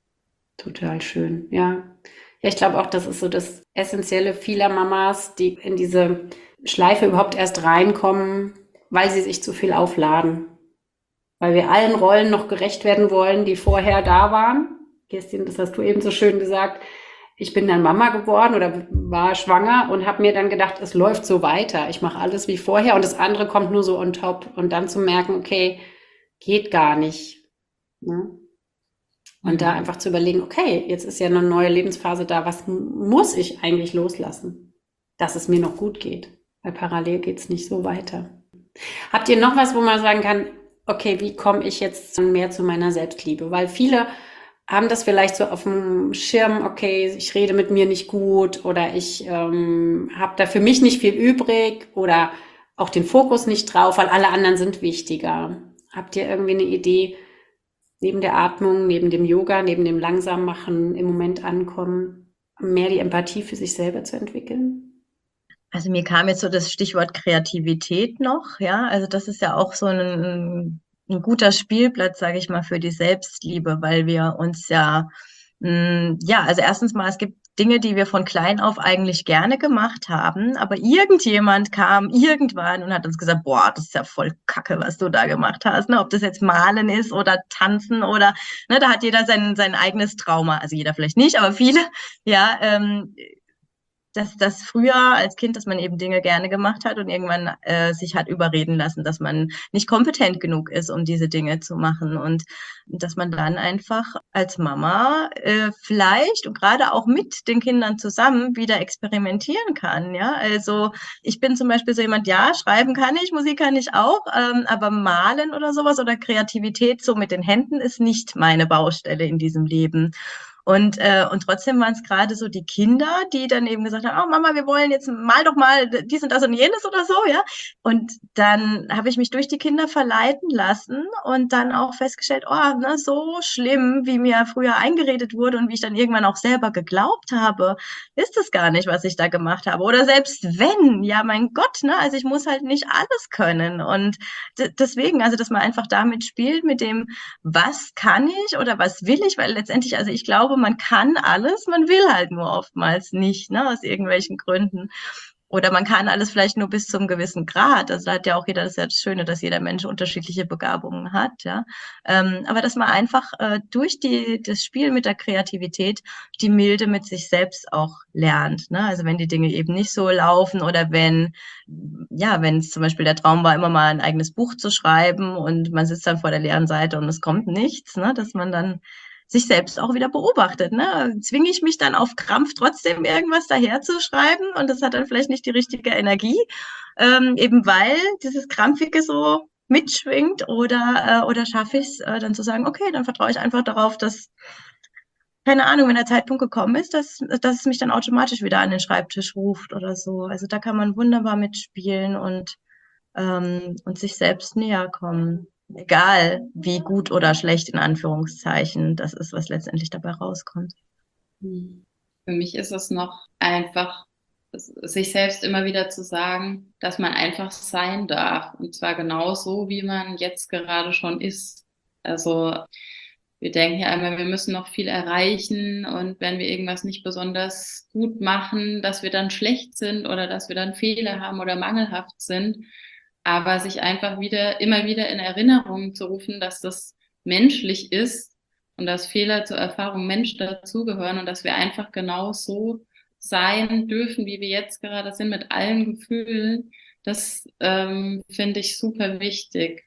Total schön, ja. Ja, ich glaube auch, das ist so das Essentielle vieler Mamas, die in diese Schleife überhaupt erst reinkommen, weil sie sich zu viel aufladen. Weil wir allen Rollen noch gerecht werden wollen, die vorher da waren. Kerstin, das hast du eben so schön gesagt. Ich bin dann Mama geworden oder war schwanger und habe mir dann gedacht, es läuft so weiter. Ich mache alles wie vorher und das andere kommt nur so on top. Und dann zu merken, okay, geht gar nicht. Ne? Und mhm. da einfach zu überlegen, okay, jetzt ist ja eine neue Lebensphase da. Was muss ich eigentlich loslassen, dass es mir noch gut geht? Weil parallel geht es nicht so weiter. Habt ihr noch was, wo man sagen kann, okay, wie komme ich jetzt mehr zu meiner Selbstliebe? Weil viele haben das vielleicht so auf dem Schirm, okay, ich rede mit mir nicht gut oder ich ähm, habe da für mich nicht viel übrig oder auch den Fokus nicht drauf, weil alle anderen sind wichtiger. Habt ihr irgendwie eine Idee, neben der Atmung, neben dem Yoga, neben dem Langsammachen, im Moment ankommen, mehr die Empathie für sich selber zu entwickeln? Also mir kam jetzt so das Stichwort Kreativität noch, ja, also das ist ja auch so ein ein guter Spielplatz, sage ich mal, für die Selbstliebe, weil wir uns ja, mh, ja, also erstens mal, es gibt Dinge, die wir von klein auf eigentlich gerne gemacht haben, aber irgendjemand kam irgendwann und hat uns gesagt, boah, das ist ja voll Kacke, was du da gemacht hast, ne? Ob das jetzt Malen ist oder Tanzen oder, ne, da hat jeder sein, sein eigenes Trauma, also jeder vielleicht nicht, aber viele, ja, ähm, dass das früher als Kind, dass man eben Dinge gerne gemacht hat und irgendwann äh, sich hat überreden lassen, dass man nicht kompetent genug ist, um diese Dinge zu machen und dass man dann einfach als Mama äh, vielleicht und gerade auch mit den Kindern zusammen wieder experimentieren kann. Ja, also ich bin zum Beispiel so jemand, ja, schreiben kann ich, Musik kann ich auch, ähm, aber malen oder sowas oder Kreativität so mit den Händen ist nicht meine Baustelle in diesem Leben. Und, äh, und trotzdem waren es gerade so die Kinder, die dann eben gesagt haben, oh Mama, wir wollen jetzt mal doch mal dies und das und jenes oder so, ja. Und dann habe ich mich durch die Kinder verleiten lassen und dann auch festgestellt, oh, ne, so schlimm, wie mir früher eingeredet wurde und wie ich dann irgendwann auch selber geglaubt habe, ist es gar nicht, was ich da gemacht habe. Oder selbst wenn, ja, mein Gott, ne, also ich muss halt nicht alles können. Und d- deswegen, also dass man einfach damit spielt, mit dem, was kann ich oder was will ich, weil letztendlich, also ich glaube, man kann alles, man will halt nur oftmals nicht, ne, aus irgendwelchen Gründen. Oder man kann alles vielleicht nur bis zum gewissen Grad. Also da hat ja auch jeder, das ist ja das Schöne, dass jeder Mensch unterschiedliche Begabungen hat, ja. Ähm, aber dass man einfach äh, durch die, das Spiel mit der Kreativität die Milde mit sich selbst auch lernt, ne. Also wenn die Dinge eben nicht so laufen oder wenn, ja, wenn es zum Beispiel der Traum war, immer mal ein eigenes Buch zu schreiben und man sitzt dann vor der leeren Seite und es kommt nichts, ne, dass man dann sich selbst auch wieder beobachtet, ne? Zwinge ich mich dann auf Krampf trotzdem irgendwas daherzuschreiben und das hat dann vielleicht nicht die richtige Energie, ähm, eben weil dieses Krampfige so mitschwingt oder, äh, oder schaffe ich es äh, dann zu sagen, okay, dann vertraue ich einfach darauf, dass, keine Ahnung, wenn der Zeitpunkt gekommen ist, dass, dass es mich dann automatisch wieder an den Schreibtisch ruft oder so. Also da kann man wunderbar mitspielen und, ähm, und sich selbst näher kommen. Egal, wie gut oder schlecht in Anführungszeichen das ist, was letztendlich dabei rauskommt. Hm. Für mich ist es noch einfach, sich selbst immer wieder zu sagen, dass man einfach sein darf. Und zwar genau so, wie man jetzt gerade schon ist. Also wir denken ja einmal, wir müssen noch viel erreichen und wenn wir irgendwas nicht besonders gut machen, dass wir dann schlecht sind oder dass wir dann Fehler haben oder mangelhaft sind. Aber sich einfach wieder, immer wieder in Erinnerung zu rufen, dass das menschlich ist und dass Fehler zur Erfahrung Mensch dazugehören und dass wir einfach genau so sein dürfen, wie wir jetzt gerade sind, mit allen Gefühlen, das ähm, finde ich super wichtig.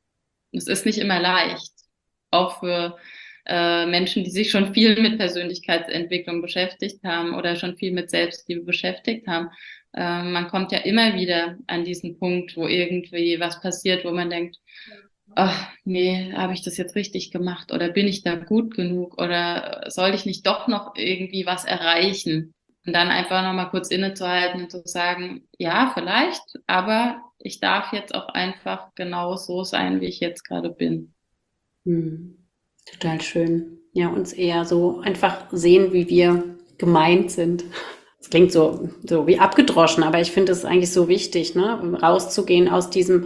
Es ist nicht immer leicht, auch für äh, Menschen, die sich schon viel mit Persönlichkeitsentwicklung beschäftigt haben oder schon viel mit Selbstliebe beschäftigt haben. Äh, man kommt ja immer wieder an diesen Punkt, wo irgendwie was passiert, wo man denkt, ach nee, habe ich das jetzt richtig gemacht oder bin ich da gut genug oder soll ich nicht doch noch irgendwie was erreichen? Und dann einfach nochmal kurz innezuhalten und zu sagen, ja, vielleicht, aber ich darf jetzt auch einfach genau so sein, wie ich jetzt gerade bin. Hm. Total schön. Ja, uns eher so einfach sehen, wie wir gemeint sind. Das klingt so, so wie abgedroschen, aber ich finde es eigentlich so wichtig, ne? Rauszugehen aus diesem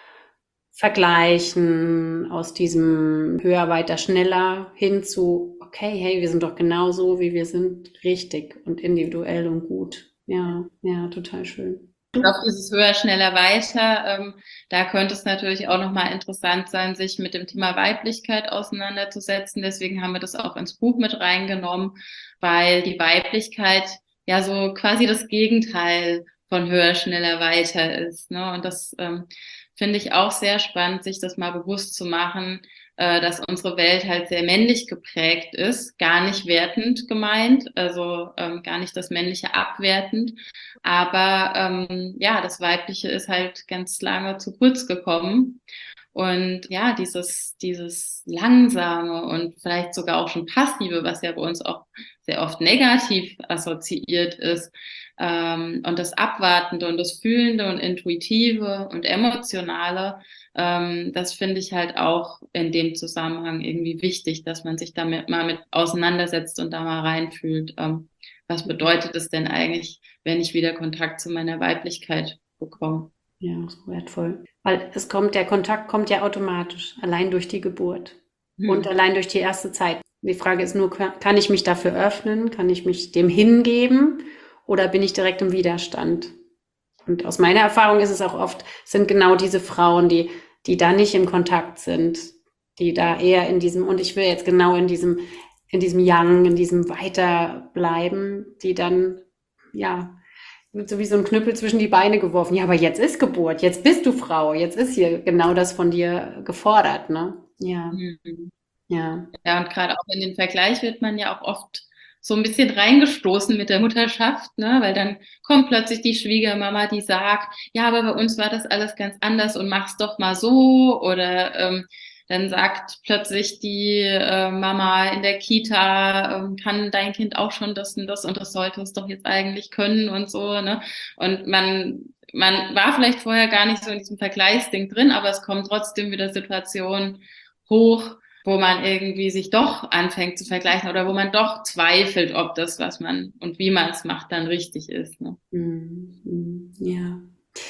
Vergleichen, aus diesem höher, weiter, schneller hin zu, okay, hey, wir sind doch genau so, wie wir sind, richtig und individuell und gut. Ja, ja, total schön. Auf dieses höher, schneller, weiter, ähm, da könnte es natürlich auch nochmal interessant sein, sich mit dem Thema Weiblichkeit auseinanderzusetzen. Deswegen haben wir das auch ins Buch mit reingenommen, weil die Weiblichkeit ja so quasi das Gegenteil von höher, schneller, weiter ist, ne? Und das ähm, finde ich auch sehr spannend, sich das mal bewusst zu machen, äh, dass unsere Welt halt sehr männlich geprägt ist, gar nicht wertend gemeint, also ähm, gar nicht das Männliche abwertend, aber ähm, ja, das Weibliche ist halt ganz lange zu kurz gekommen. Und ja, dieses, dieses Langsame und vielleicht sogar auch schon Passive, was ja bei uns auch sehr oft negativ assoziiert ist, ähm, und das Abwartende und das Fühlende und Intuitive und Emotionale, ähm, das finde ich halt auch in dem Zusammenhang irgendwie wichtig, dass man sich damit mal mit auseinandersetzt und da mal reinfühlt. Ähm, was bedeutet es denn eigentlich, wenn ich wieder Kontakt zu meiner Weiblichkeit bekomme? Ja, so wertvoll. Weil es kommt, der Kontakt kommt ja automatisch, allein durch die Geburt Hm. und allein durch die erste Zeit. Die Frage ist nur, kann ich mich dafür öffnen? Kann ich mich dem hingeben? Oder bin ich direkt im Widerstand? Und aus meiner Erfahrung ist es auch oft, sind genau diese Frauen, die, die da nicht im Kontakt sind, die da eher in diesem, und ich will jetzt genau in diesem, in diesem Yang, in diesem Weiterbleiben, die dann, ja, wird so wie so ein Knüppel zwischen die Beine geworfen. Ja, aber jetzt ist Geburt, jetzt bist du Frau, jetzt ist hier genau das von dir gefordert, ne? Ja, Mhm. ja. Ja, und gerade auch in den Vergleich wird man ja auch oft so ein bisschen reingestoßen mit der Mutterschaft, ne? Weil dann kommt plötzlich die Schwiegermama, die sagt, ja, aber bei uns war das alles ganz anders und mach's doch mal so. Oder ähm, dann sagt plötzlich die äh, Mama in der Kita, ähm, kann dein Kind auch schon das und das und das sollte es doch jetzt eigentlich können und so, ne? Und man, man war vielleicht vorher gar nicht so in diesem Vergleichsding drin, aber es kommen trotzdem wieder Situationen hoch, wo man irgendwie sich doch anfängt zu vergleichen oder wo man doch zweifelt, ob das, was man und wie man es macht, dann richtig ist. Ne? Mhm. Ja.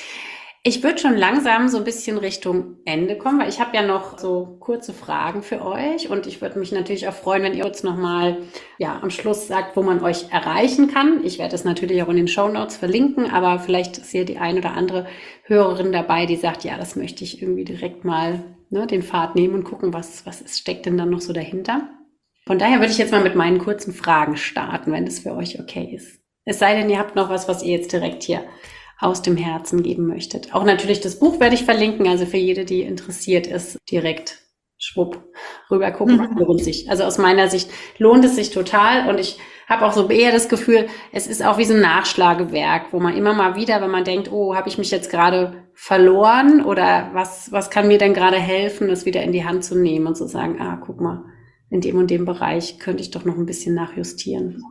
Ich würde schon langsam so ein bisschen Richtung Ende kommen, weil ich habe ja noch so kurze Fragen für euch und ich würde mich natürlich auch freuen, wenn ihr uns nochmal ja, am Schluss sagt, wo man euch erreichen kann. Ich werde es natürlich auch in den Shownotes verlinken, aber vielleicht ist hier die ein oder andere Hörerin dabei, die sagt, ja, das möchte ich irgendwie direkt mal ne, den Pfad nehmen und gucken, was, was ist, steckt denn dann noch so dahinter. Von daher würde ich jetzt mal mit meinen kurzen Fragen starten, wenn das für euch okay ist. Es sei denn, ihr habt noch was, was ihr jetzt direkt hier aus dem Herzen geben möchtet. Auch natürlich das Buch werde ich verlinken, also für jede, die interessiert ist, direkt schwupp rüber gucken, mhm. lohnt sich. Also aus meiner Sicht lohnt es sich total und ich habe auch so eher das Gefühl, es ist auch wie so ein Nachschlagewerk, wo man immer mal wieder, wenn man denkt, oh, habe ich mich jetzt gerade verloren oder was, was kann mir denn gerade helfen, das wieder in die Hand zu nehmen und zu sagen, ah, guck mal, in dem und dem Bereich könnte ich doch noch ein bisschen nachjustieren.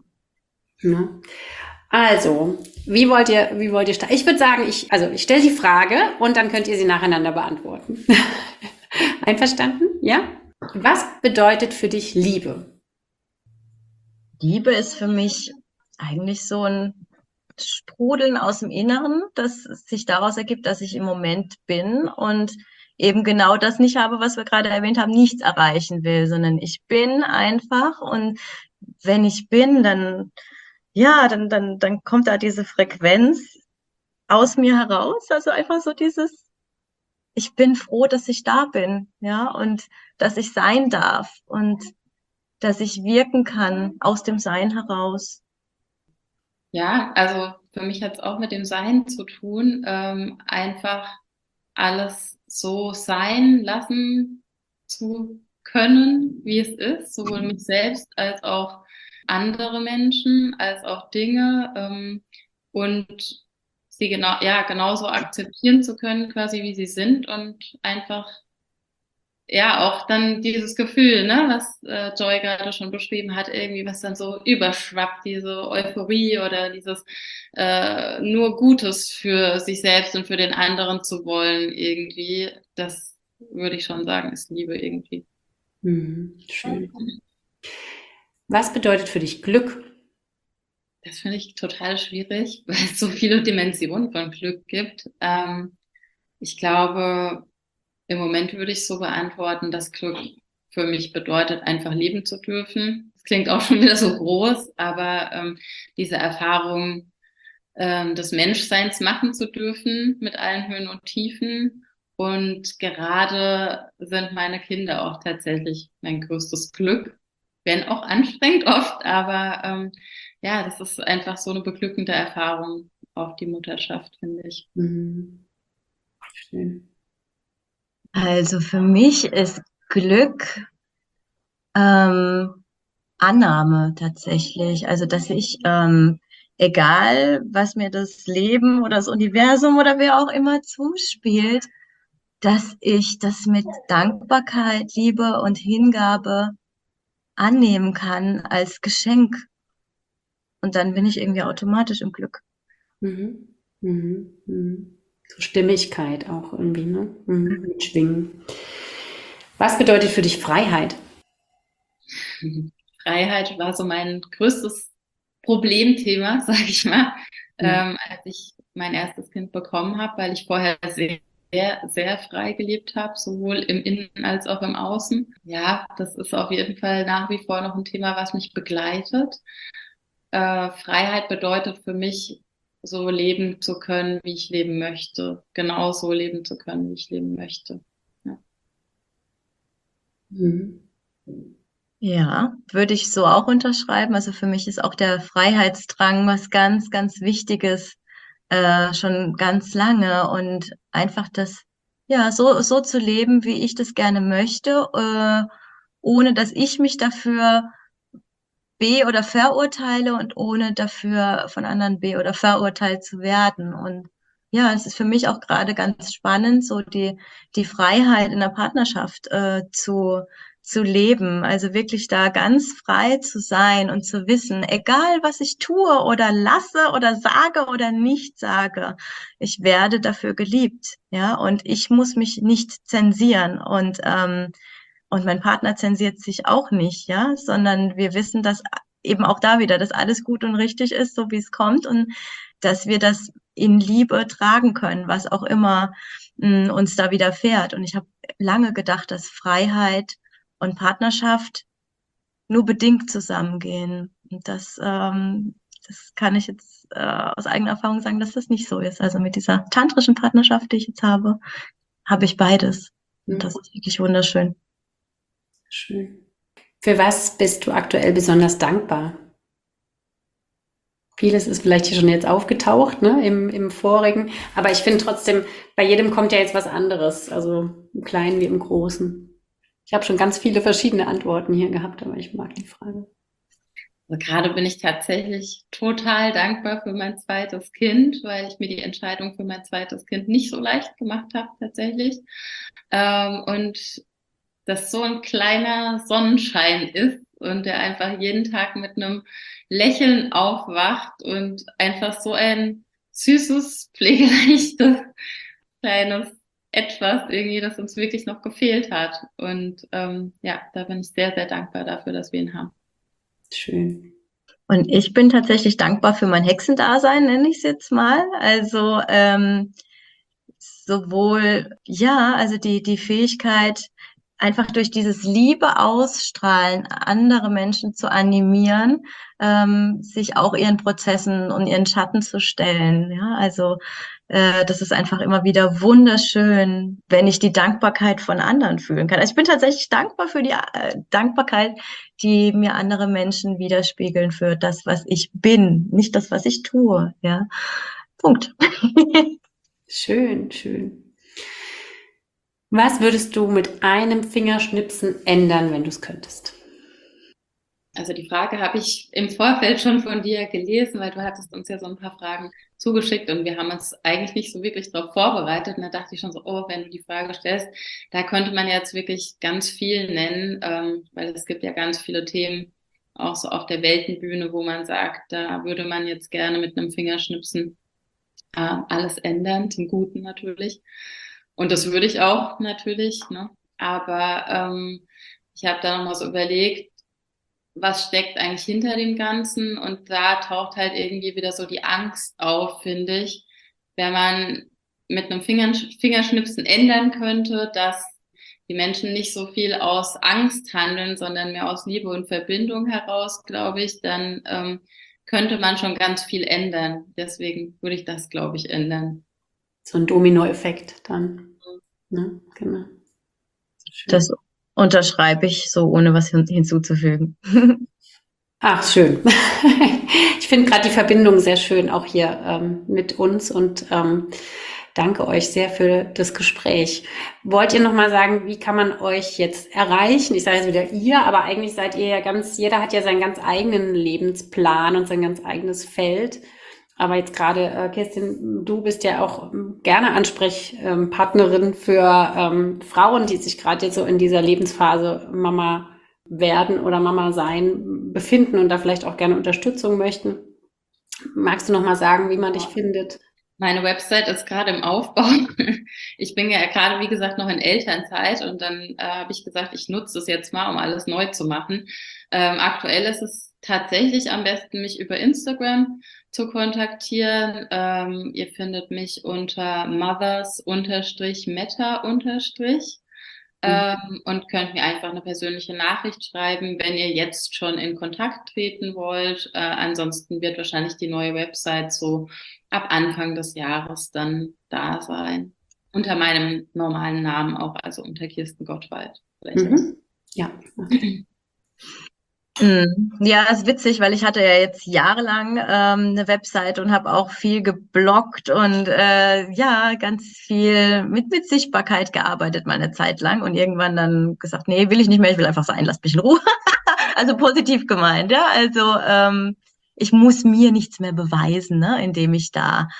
Ne? Also, wie wollt ihr, wie wollt ihr starten? Ich würde sagen, ich, also ich stelle die Frage und dann könnt ihr sie nacheinander beantworten. Einverstanden? Ja? Was bedeutet für dich Liebe? Liebe ist für mich eigentlich so ein Sprudeln aus dem Inneren, das sich daraus ergibt, dass ich im Moment bin und eben genau das nicht habe, was wir gerade erwähnt haben, nichts erreichen will, sondern ich bin einfach und wenn ich bin, dann ja, dann, dann, dann kommt da diese Frequenz aus mir heraus. Also einfach so dieses, ich bin froh, dass ich da bin, ja, und dass ich sein darf und dass ich wirken kann aus dem Sein heraus. Ja, also für mich hat es auch mit dem Sein zu tun, ähm, einfach alles so sein lassen zu können, wie es ist, sowohl mich selbst als auch andere Menschen, als auch Dinge ähm, und sie genau, ja, genauso akzeptieren zu können, quasi wie sie sind und einfach ja, auch dann dieses Gefühl, ne, was äh, Joy gerade schon beschrieben hat, irgendwie, was dann so überschwappt, diese Euphorie oder dieses äh, nur Gutes für sich selbst und für den anderen zu wollen, irgendwie, das würde ich schon sagen, ist Liebe irgendwie. Mhm, schön. Was bedeutet für dich Glück? Das finde ich total schwierig, weil es so viele Dimensionen von Glück gibt. Ähm, ich glaube, im Moment würde ich so beantworten, dass Glück für mich bedeutet, einfach leben zu dürfen. Das klingt auch schon wieder so groß, aber ähm, diese Erfahrung ähm, des Menschseins machen zu dürfen mit allen Höhen und Tiefen. Und gerade sind meine Kinder auch tatsächlich mein größtes Glück, wenn auch anstrengend oft, aber ähm, ja, das ist einfach so eine beglückende Erfahrung auf die Mutterschaft, finde ich. Mhm. Schön. Also für mich ist Glück ähm, Annahme tatsächlich. Also dass ich, ähm, egal was mir das Leben oder das Universum oder wer auch immer zuspielt, dass ich das mit Dankbarkeit, Liebe und Hingabe annehmen kann als Geschenk. Und dann bin ich irgendwie automatisch im Glück. Mhm. Mhm. Mhm. So Stimmigkeit auch irgendwie, ne? Mhm. Mit Schwingen. Was bedeutet für dich Freiheit? Freiheit war so mein größtes Problemthema, sage ich mal, Ja. ähm, als ich mein erstes Kind bekommen habe, weil ich vorher sehr sehr, sehr frei gelebt habe, sowohl im Innen als auch im Außen. Ja, das ist auf jeden Fall nach wie vor noch ein Thema, was mich begleitet. Äh, Freiheit bedeutet für mich, so leben zu können, wie ich leben möchte. Genau so leben zu können, wie ich leben möchte. Ja. Mhm. Ja, würde ich so auch unterschreiben. Also für mich ist auch der Freiheitsdrang was ganz, ganz Wichtiges, äh, schon ganz lange und einfach das, ja, so, so zu leben, wie ich das gerne möchte, äh, ohne dass ich mich dafür be- oder verurteile und ohne dafür von anderen be- oder verurteilt zu werden. Und ja, es ist für mich auch gerade ganz spannend, so die, die Freiheit in der Partnerschaft äh, zu, zu leben. Also wirklich da ganz frei zu sein und zu wissen, egal was ich tue oder lasse oder sage oder nicht sage, ich werde dafür geliebt. Ja, und ich muss mich nicht zensieren. Und ähm, und mein Partner zensiert sich auch nicht, ja, sondern wir wissen, dass eben auch da wieder, dass alles gut und richtig ist, so wie es kommt und dass wir das in Liebe tragen können, was auch immer mh, uns da widerfährt. Und ich habe lange gedacht, dass Freiheit und Partnerschaft nur bedingt zusammengehen. Und das, ähm, das kann ich jetzt äh, aus eigener Erfahrung sagen, dass das nicht so ist. Also mit dieser tantrischen Partnerschaft, die ich jetzt habe, habe ich beides. Und das ist wirklich wunderschön. Schön. Für was bist du aktuell besonders dankbar? Vieles ist vielleicht hier schon jetzt aufgetaucht, ne, im, im vorigen. Aber ich finde trotzdem, bei jedem kommt ja jetzt was anderes. Also im Kleinen wie im Großen. Ich habe schon ganz viele verschiedene Antworten hier gehabt, aber ich mag die Frage. Also gerade bin ich tatsächlich total dankbar für mein zweites Kind, weil ich mir die Entscheidung für mein zweites Kind nicht so leicht gemacht habe tatsächlich. Ähm, und das so ein kleiner Sonnenschein ist und der einfach jeden Tag mit einem Lächeln aufwacht und einfach so ein süßes, pflegeleichtes, kleines Etwas irgendwie, das uns wirklich noch gefehlt hat. Und ähm, ja, da bin ich sehr, sehr dankbar dafür, dass wir ihn haben. Schön. Und ich bin tatsächlich dankbar für mein Hexendasein, nenne ich es jetzt mal. Also ähm, sowohl, ja, also die, die Fähigkeit, einfach durch dieses Liebe ausstrahlen, andere Menschen zu animieren, ähm, sich auch ihren Prozessen und ihren Schatten zu stellen. Ja, also äh, das ist einfach immer wieder wunderschön, wenn ich die Dankbarkeit von anderen fühlen kann. Also ich bin tatsächlich dankbar für die äh, Dankbarkeit, die mir andere Menschen widerspiegeln für das, was ich bin, nicht das, was ich tue. Ja, Punkt. Schön, schön. Was würdest du mit einem Fingerschnipsen ändern, wenn du es könntest? Also die Frage habe ich im Vorfeld schon von dir gelesen, weil du hattest uns ja so ein paar Fragen zugeschickt und wir haben uns eigentlich nicht so wirklich darauf vorbereitet. Und da dachte ich schon so, oh, wenn du die Frage stellst, da könnte man jetzt wirklich ganz viel nennen, ähm, weil es gibt ja ganz viele Themen, auch so auf der Weltenbühne, wo man sagt, da würde man jetzt gerne mit einem Fingerschnipsen äh, alles ändern, zum Guten natürlich. Und das würde ich auch natürlich, ne? Aber ähm, ich habe da nochmal so überlegt, was steckt eigentlich hinter dem Ganzen? Und da taucht halt irgendwie wieder so die Angst auf, finde ich, wenn man mit einem Fingerschnipsen ändern könnte, dass die Menschen nicht so viel aus Angst handeln, sondern mehr aus Liebe und Verbindung heraus, glaube ich, dann ähm, könnte man schon ganz viel ändern. Deswegen würde ich das, glaube ich, ändern. So ein Dominoeffekt dann. Ne? Genau. Schön. Das unterschreibe ich so, ohne was hin hinzuzufügen. Ach, schön. Ich finde gerade die Verbindung sehr schön, auch hier ähm, mit uns und ähm, danke euch sehr für das Gespräch. Wollt ihr nochmal sagen, wie kann man euch jetzt erreichen? Ich sage jetzt wieder ihr, aber eigentlich seid ihr ja ganz, jeder hat ja seinen ganz eigenen Lebensplan und sein ganz eigenes Feld. Aber jetzt gerade, äh, Kerstin, du bist ja auch ähm, gerne Ansprechpartnerin für ähm, Frauen, die sich gerade jetzt so in dieser Lebensphase Mama werden oder Mama sein befinden und da vielleicht auch gerne Unterstützung möchten. Magst du noch mal sagen, wie man dich findet? Meine Website ist gerade im Aufbau. Ich bin ja gerade, wie gesagt, noch in Elternzeit und dann äh, habe ich gesagt, ich nutze es jetzt mal, um alles neu zu machen. Ähm, aktuell ist es tatsächlich am besten mich über Instagram zu kontaktieren. Ähm, ihr findet mich unter mothers-meta- ähm, und könnt mir einfach eine persönliche Nachricht schreiben, wenn ihr jetzt schon in Kontakt treten wollt. Äh, ansonsten wird wahrscheinlich die neue Website so ab Anfang des Jahres dann da sein. Unter meinem normalen Namen auch, also unter Kirsten Gottwald. Mhm. Ja. Ja, ist witzig, weil ich hatte ja jetzt jahrelang ähm, eine Website und habe auch viel gebloggt und äh, ja, ganz viel mit, mit Sichtbarkeit gearbeitet mal eine Zeit lang und irgendwann dann gesagt, nee, will ich nicht mehr, ich will einfach sein, lasst mich in Ruhe. Also positiv gemeint, ja. Also ähm, ich muss mir nichts mehr beweisen, ne, indem ich da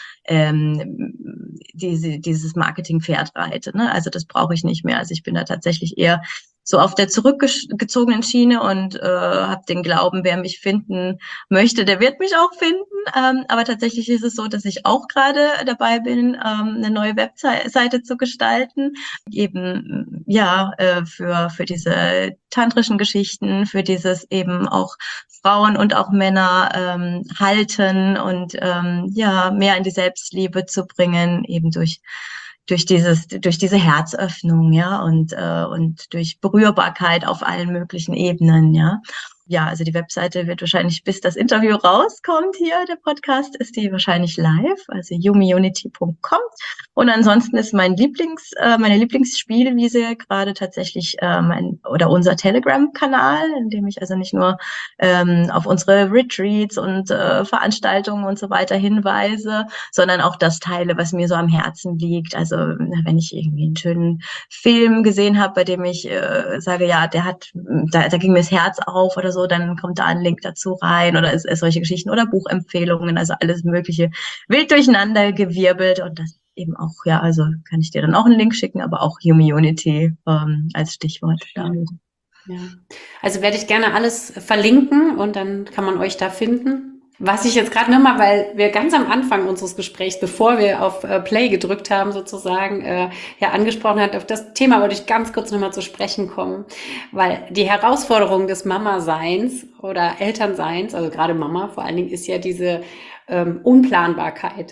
ähm, diese, dieses Marketing-Pferd reite. Ne? Also das brauche ich nicht mehr. Also ich bin da tatsächlich eher so auf der zurückgezogenen Schiene und äh, habe den Glauben, wer mich finden möchte, der wird mich auch finden. Ähm, aber tatsächlich ist es so, dass ich auch gerade dabei bin, ähm, eine neue Webseite zu gestalten, eben ja äh, für für diese tantrischen Geschichten, für dieses eben auch Frauen und auch Männer ähm, halten und ähm, ja mehr in die Selbstliebe zu bringen, eben durch durch dieses, durch diese Herzöffnung, ja, und, äh, und durch Berührbarkeit auf allen möglichen Ebenen, ja. Ja, also die Webseite wird wahrscheinlich, bis das Interview rauskommt hier, der Podcast, ist die wahrscheinlich live, also yumiunity punkt com. Und ansonsten ist mein Lieblings, äh, meine Lieblingsspielwiese gerade tatsächlich äh, mein oder unser Telegram-Kanal, in dem ich also nicht nur ähm, auf unsere Retreats und äh, Veranstaltungen und so weiter hinweise, sondern auch das teile, was mir so am Herzen liegt. Also wenn ich irgendwie einen schönen Film gesehen habe, bei dem ich äh, sage, ja, der hat, da, da ging mir das Herz auf oder so, dann kommt da ein Link dazu rein oder ist, ist solche Geschichten oder Buchempfehlungen, also alles Mögliche wild durcheinander gewirbelt und das eben auch, ja, also kann ich dir dann auch einen Link schicken, aber auch Yumiunity ähm, als Stichwort damit. Ja. Also werde ich gerne alles verlinken und dann kann man euch da finden. Was ich jetzt gerade nochmal, weil wir ganz am Anfang unseres Gesprächs, bevor wir auf äh, Play gedrückt haben sozusagen, äh, ja angesprochen hat, auf das Thema wollte ich ganz kurz nochmal zu sprechen kommen, weil die Herausforderung des Mama-Seins oder Elternseins, also gerade Mama vor allen Dingen, ist ja diese ähm, Unplanbarkeit.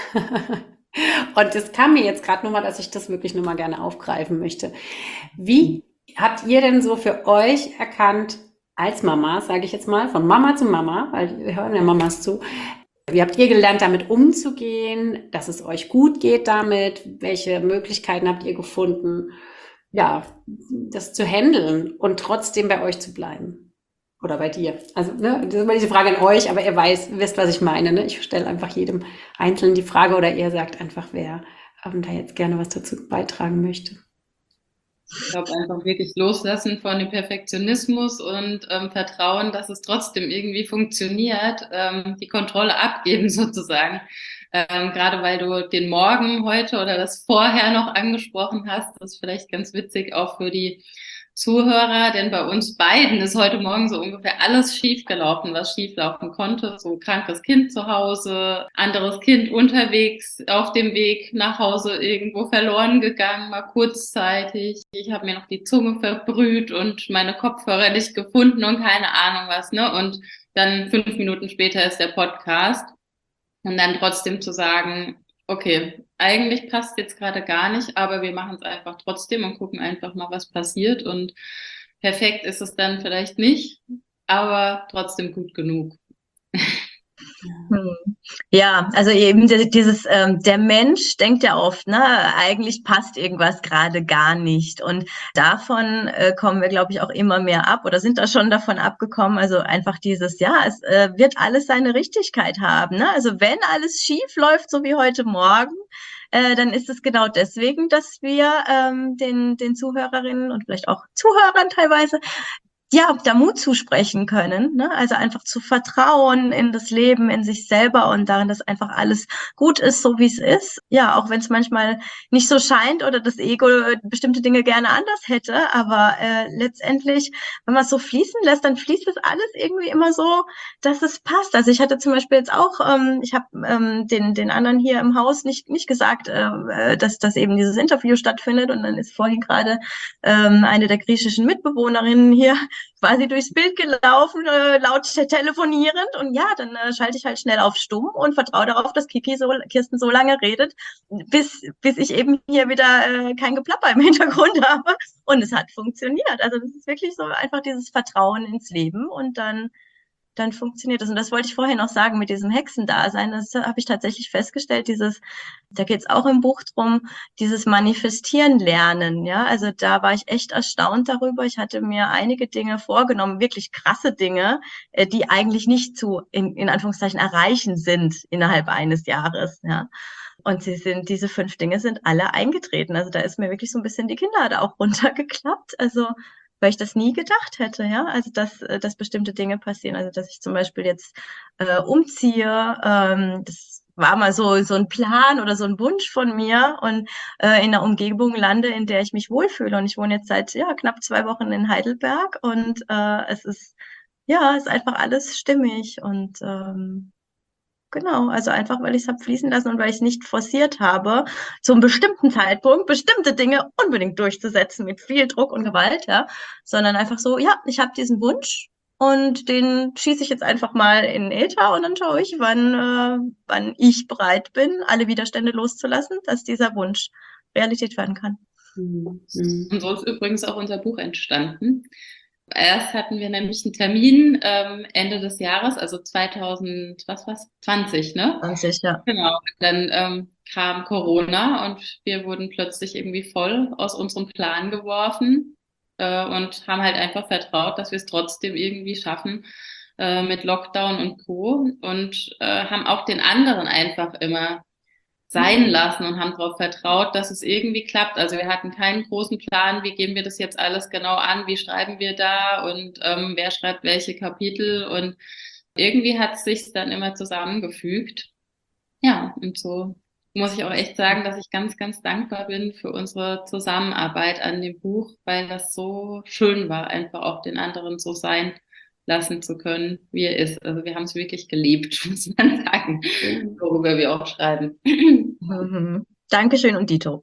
Und es kam mir jetzt gerade nochmal, dass ich das wirklich nochmal gerne aufgreifen möchte. Wie habt ihr denn so für euch erkannt, als Mama, sage ich jetzt mal, von Mama zu Mama, weil wir hören ja Mamas zu, wie habt ihr gelernt, damit umzugehen, dass es euch gut geht damit? Welche Möglichkeiten habt ihr gefunden, ja, das zu handeln und trotzdem bei euch zu bleiben? Oder bei dir? Also, ne, das ist immer diese Frage an euch, aber ihr weiß, wisst, was ich meine. Ne? Ich stelle einfach jedem Einzelnen die Frage oder ihr sagt einfach, wer ähm, da jetzt gerne was dazu beitragen möchte. Ich glaube, einfach wirklich loslassen von dem Perfektionismus und ähm, Vertrauen, dass es trotzdem irgendwie funktioniert, ähm, die Kontrolle abgeben sozusagen. Ähm, gerade weil du den Morgen heute oder das vorher noch angesprochen hast, das ist vielleicht ganz witzig auch für die Zuhörer, denn bei uns beiden ist heute Morgen so ungefähr alles schiefgelaufen, was schieflaufen konnte. So krankes Kind zu Hause, anderes Kind unterwegs, auf dem Weg nach Hause irgendwo verloren gegangen, mal kurzzeitig. Ich habe mir noch die Zunge verbrüht und meine Kopfhörer nicht gefunden und keine Ahnung was, ne? Und dann fünf Minuten später ist der Podcast. Und dann trotzdem zu sagen, okay, eigentlich passt jetzt gerade gar nicht, aber wir machen es einfach trotzdem und gucken einfach mal, was passiert. Und perfekt ist es dann vielleicht nicht, aber trotzdem gut genug. Ja, also eben dieses, ähm, der Mensch denkt ja oft, ne, eigentlich passt irgendwas gerade gar nicht. Und davon äh, kommen wir, glaube ich, auch immer mehr ab oder sind da schon davon abgekommen. Also einfach dieses, ja, es äh, wird alles seine Richtigkeit haben. Ne? Also wenn alles schief läuft, so wie heute Morgen, äh, dann ist es genau deswegen, dass wir ähm, den, den Zuhörerinnen und vielleicht auch Zuhörern teilweise ja, da Mut zusprechen können, ne? Also einfach zu vertrauen in das Leben, in sich selber und darin, dass einfach alles gut ist, so wie es ist. Ja, auch wenn es manchmal nicht so scheint oder das Ego bestimmte Dinge gerne anders hätte, aber äh, letztendlich, wenn man es so fließen lässt, dann fließt das alles irgendwie immer so, dass es passt. Also ich hatte zum Beispiel jetzt auch, ähm, ich habe ähm, den den anderen hier im Haus nicht nicht gesagt, äh, dass dass eben dieses Interview stattfindet und dann ist vorhin gerade ähm, eine der griechischen Mitbewohnerinnen hier quasi durchs Bild gelaufen, äh, laut telefonierend. Und ja, dann äh, schalte ich halt schnell auf stumm und vertraue darauf, dass Kiki so, Kirsten so lange redet, bis, bis ich eben hier wieder äh, kein Geplapper im Hintergrund habe. Und es hat funktioniert. Also das ist wirklich so einfach dieses Vertrauen ins Leben und dann dann funktioniert das. Und das wollte ich vorhin noch sagen mit diesem Hexendasein. Das habe ich tatsächlich festgestellt, dieses, da geht es auch im Buch drum, dieses Manifestieren lernen. Ja, also da war ich echt erstaunt darüber. Ich hatte mir einige Dinge vorgenommen, wirklich krasse Dinge, die eigentlich nicht zu, in, in Anführungszeichen, erreichen sind innerhalb eines Jahres. Ja. Und sie sind, diese fünf Dinge sind alle eingetreten. Also da ist mir wirklich so ein bisschen die Kinnlade auch runtergeklappt. Also weil ich das nie gedacht hätte, ja, also dass, dass bestimmte Dinge passieren, also dass ich zum Beispiel jetzt äh, umziehe, ähm, das war mal so so ein Plan oder so ein Wunsch von mir und äh, in einer Umgebung lande, in der ich mich wohlfühle und ich wohne jetzt seit ja knapp zwei Wochen in Heidelberg und äh, es ist ja, es ist einfach alles stimmig und ähm, genau, also einfach, weil ich es habe fließen lassen und weil ich es nicht forciert habe, zu einem bestimmten Zeitpunkt bestimmte Dinge unbedingt durchzusetzen mit viel Druck und Gewalt, ja, sondern einfach so, ja, ich habe diesen Wunsch und den schieße ich jetzt einfach mal in den Äther und dann schaue ich, wann, äh, wann ich bereit bin, alle Widerstände loszulassen, dass dieser Wunsch Realität werden kann. Mhm. Und so ist übrigens auch unser Buch entstanden. Erst hatten wir nämlich einen Termin ähm, Ende des Jahres, also zweitausend, was war's? zwanzig, ne? zwanzig, ja. Genau. Dann ähm, kam Corona und wir wurden plötzlich irgendwie voll aus unserem Plan geworfen äh, und haben halt einfach vertraut, dass wir es trotzdem irgendwie schaffen äh, mit Lockdown und Co. Und äh, haben auch den anderen einfach immer sein lassen und haben darauf vertraut, dass es irgendwie klappt. Also wir hatten keinen großen Plan, wie gehen wir das jetzt alles genau an, wie schreiben wir da und ähm, wer schreibt welche Kapitel und irgendwie hat es sich dann immer zusammengefügt. Ja, und so muss ich auch echt sagen, dass ich ganz, ganz dankbar bin für unsere Zusammenarbeit an dem Buch, weil das so schön war, einfach auch den anderen so sein lassen zu können, wie er ist. Also wir haben es wirklich gelebt, muss man sagen, worüber wir auch schreiben. Mhm. Dankeschön und Dito.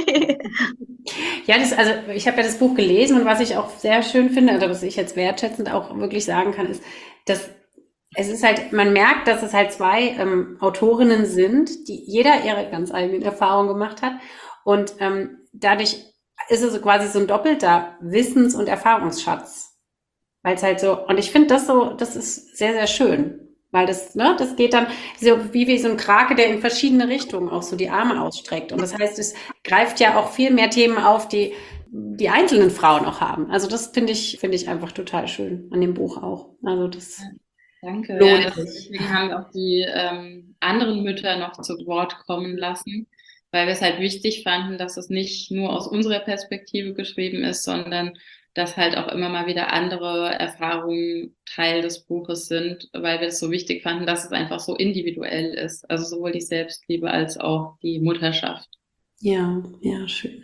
Ja, das, also ich habe ja das Buch gelesen und was ich auch sehr schön finde, oder was ich jetzt wertschätzend auch wirklich sagen kann, ist, dass es ist halt, man merkt, dass es halt zwei ähm, Autorinnen sind, die jeder ihre ganz eigenen Erfahrungen gemacht hat und ähm, dadurch ist es quasi so ein doppelter Wissens- und Erfahrungsschatz. Weil es halt so, und ich finde das so, das ist sehr, sehr schön. Weil das, ne, das geht dann so wie, wie so ein Krake, der in verschiedene Richtungen auch so die Arme ausstreckt. Und das heißt, es greift ja auch viel mehr Themen auf, die die einzelnen Frauen auch haben. Also das finde ich, finde ich einfach total schön an dem Buch auch. Also das Danke. lohnt Ja, sich. deswegen haben wir auch die ähm, anderen Mütter noch zu Wort kommen lassen, weil wir es halt wichtig fanden, dass es nicht nur aus unserer Perspektive geschrieben ist, sondern dass halt auch immer mal wieder andere Erfahrungen Teil des Buches sind, weil wir es so wichtig fanden, dass es einfach so individuell ist. Also sowohl die Selbstliebe als auch die Mutterschaft. Ja, ja, schön.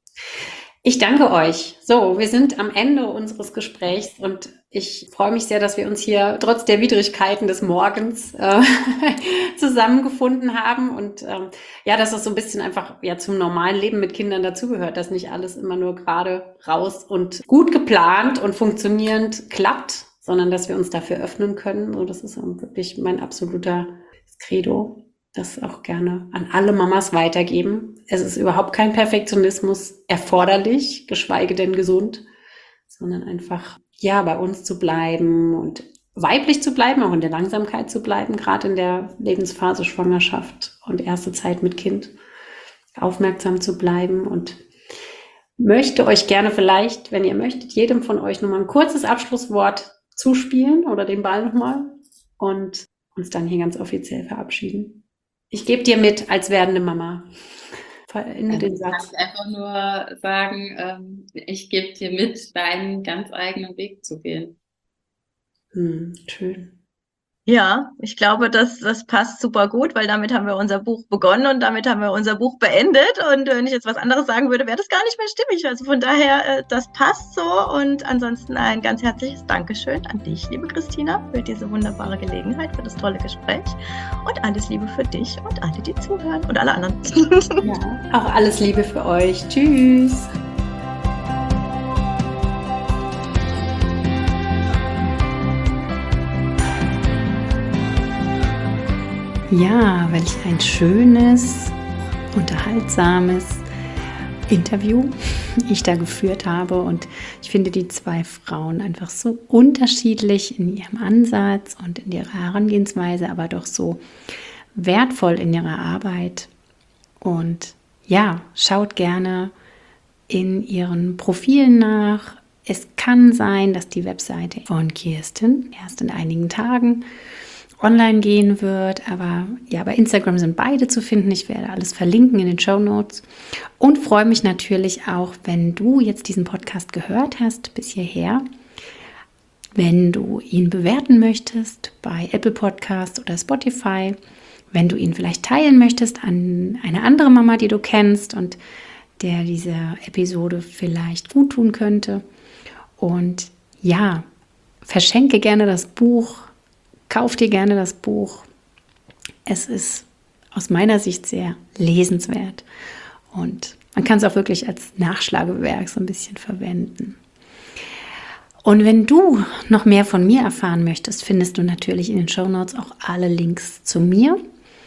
Ich danke euch. So, wir sind am Ende unseres Gesprächs und ich freue mich sehr, dass wir uns hier trotz der Widrigkeiten des Morgens äh, zusammengefunden haben und ähm, ja, dass es so ein bisschen einfach ja zum normalen Leben mit Kindern dazugehört, dass nicht alles immer nur gerade raus und gut geplant und funktionierend klappt, sondern dass wir uns dafür öffnen können. So, das ist wirklich mein absoluter Credo. Das auch gerne an alle Mamas weitergeben. Es ist überhaupt kein Perfektionismus erforderlich, geschweige denn gesund, sondern einfach, ja, bei uns zu bleiben und weiblich zu bleiben, auch in der Langsamkeit zu bleiben, gerade in der Lebensphase Schwangerschaft und erste Zeit mit Kind, aufmerksam zu bleiben und möchte euch gerne vielleicht, wenn ihr möchtet, jedem von euch nochmal ein kurzes Abschlusswort zuspielen oder den Ball nochmal und uns dann hier ganz offiziell verabschieden. Ich gebe dir mit als werdende Mama. Verende den Satz. Ich kann einfach nur sagen, ähm, ich gebe dir mit, deinen ganz eigenen Weg zu gehen. Hm, schön. Ja, ich glaube, das, das passt super gut, weil damit haben wir unser Buch begonnen und damit haben wir unser Buch beendet. Und wenn ich jetzt was anderes sagen würde, wäre das gar nicht mehr stimmig. Also von daher, das passt so. Und ansonsten ein ganz herzliches Dankeschön an dich, liebe Christina, für diese wunderbare Gelegenheit, für das tolle Gespräch. Und alles Liebe für dich und alle, die zuhören und alle anderen. Ja, auch alles Liebe für euch. Tschüss. Ja, welch ein schönes, unterhaltsames Interview ich da geführt habe. Und ich finde die zwei Frauen einfach so unterschiedlich in ihrem Ansatz und in ihrer Herangehensweise, aber doch so wertvoll in ihrer Arbeit. Und ja, schaut gerne in ihren Profilen nach. Es kann sein, dass die Webseite von Kirsten erst in einigen Tagen online gehen wird, aber ja, bei Instagram sind beide zu finden. Ich werde alles verlinken in den Shownotes und freue mich natürlich auch, wenn du jetzt diesen Podcast gehört hast bis hierher, wenn du ihn bewerten möchtest bei Apple Podcast oder Spotify, wenn du ihn vielleicht teilen möchtest an eine andere Mama, die du kennst und der diese Episode vielleicht gut tun könnte. Und ja, verschenke gerne das Buch. Kauf dir gerne das Buch. Es ist aus meiner Sicht sehr lesenswert und man kann es auch wirklich als Nachschlagewerk so ein bisschen verwenden. Und wenn du noch mehr von mir erfahren möchtest, findest du natürlich in den Shownotes auch alle Links zu mir.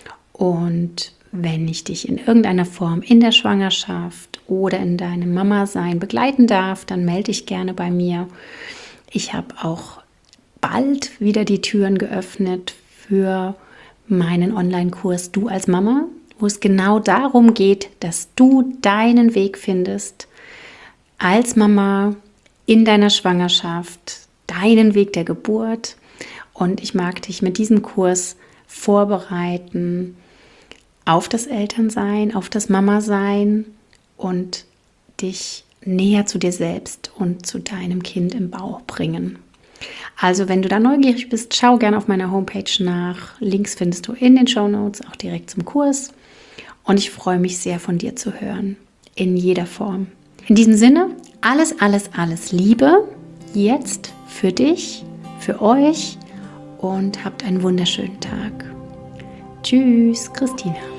Und wenn ich dich in irgendeiner Form in der Schwangerschaft oder in deinem Mama-Sein begleiten darf, dann melde dich gerne bei mir. Ich habe auch bald wieder die Türen geöffnet für meinen Online-Kurs Du als Mama, wo es genau darum geht, dass du deinen Weg findest als Mama in deiner Schwangerschaft, deinen Weg der Geburt. Und ich mag dich mit diesem Kurs vorbereiten auf das Elternsein, auf das Mama-Sein und dich näher zu dir selbst und zu deinem Kind im Bauch bringen. Also wenn du da neugierig bist, schau gerne auf meiner Homepage nach. Links findest du in den Shownotes, auch direkt zum Kurs. Und ich freue mich sehr, von dir zu hören, in jeder Form. In diesem Sinne, alles, alles, alles Liebe, jetzt für dich, für euch und habt einen wunderschönen Tag. Tschüss, Christina.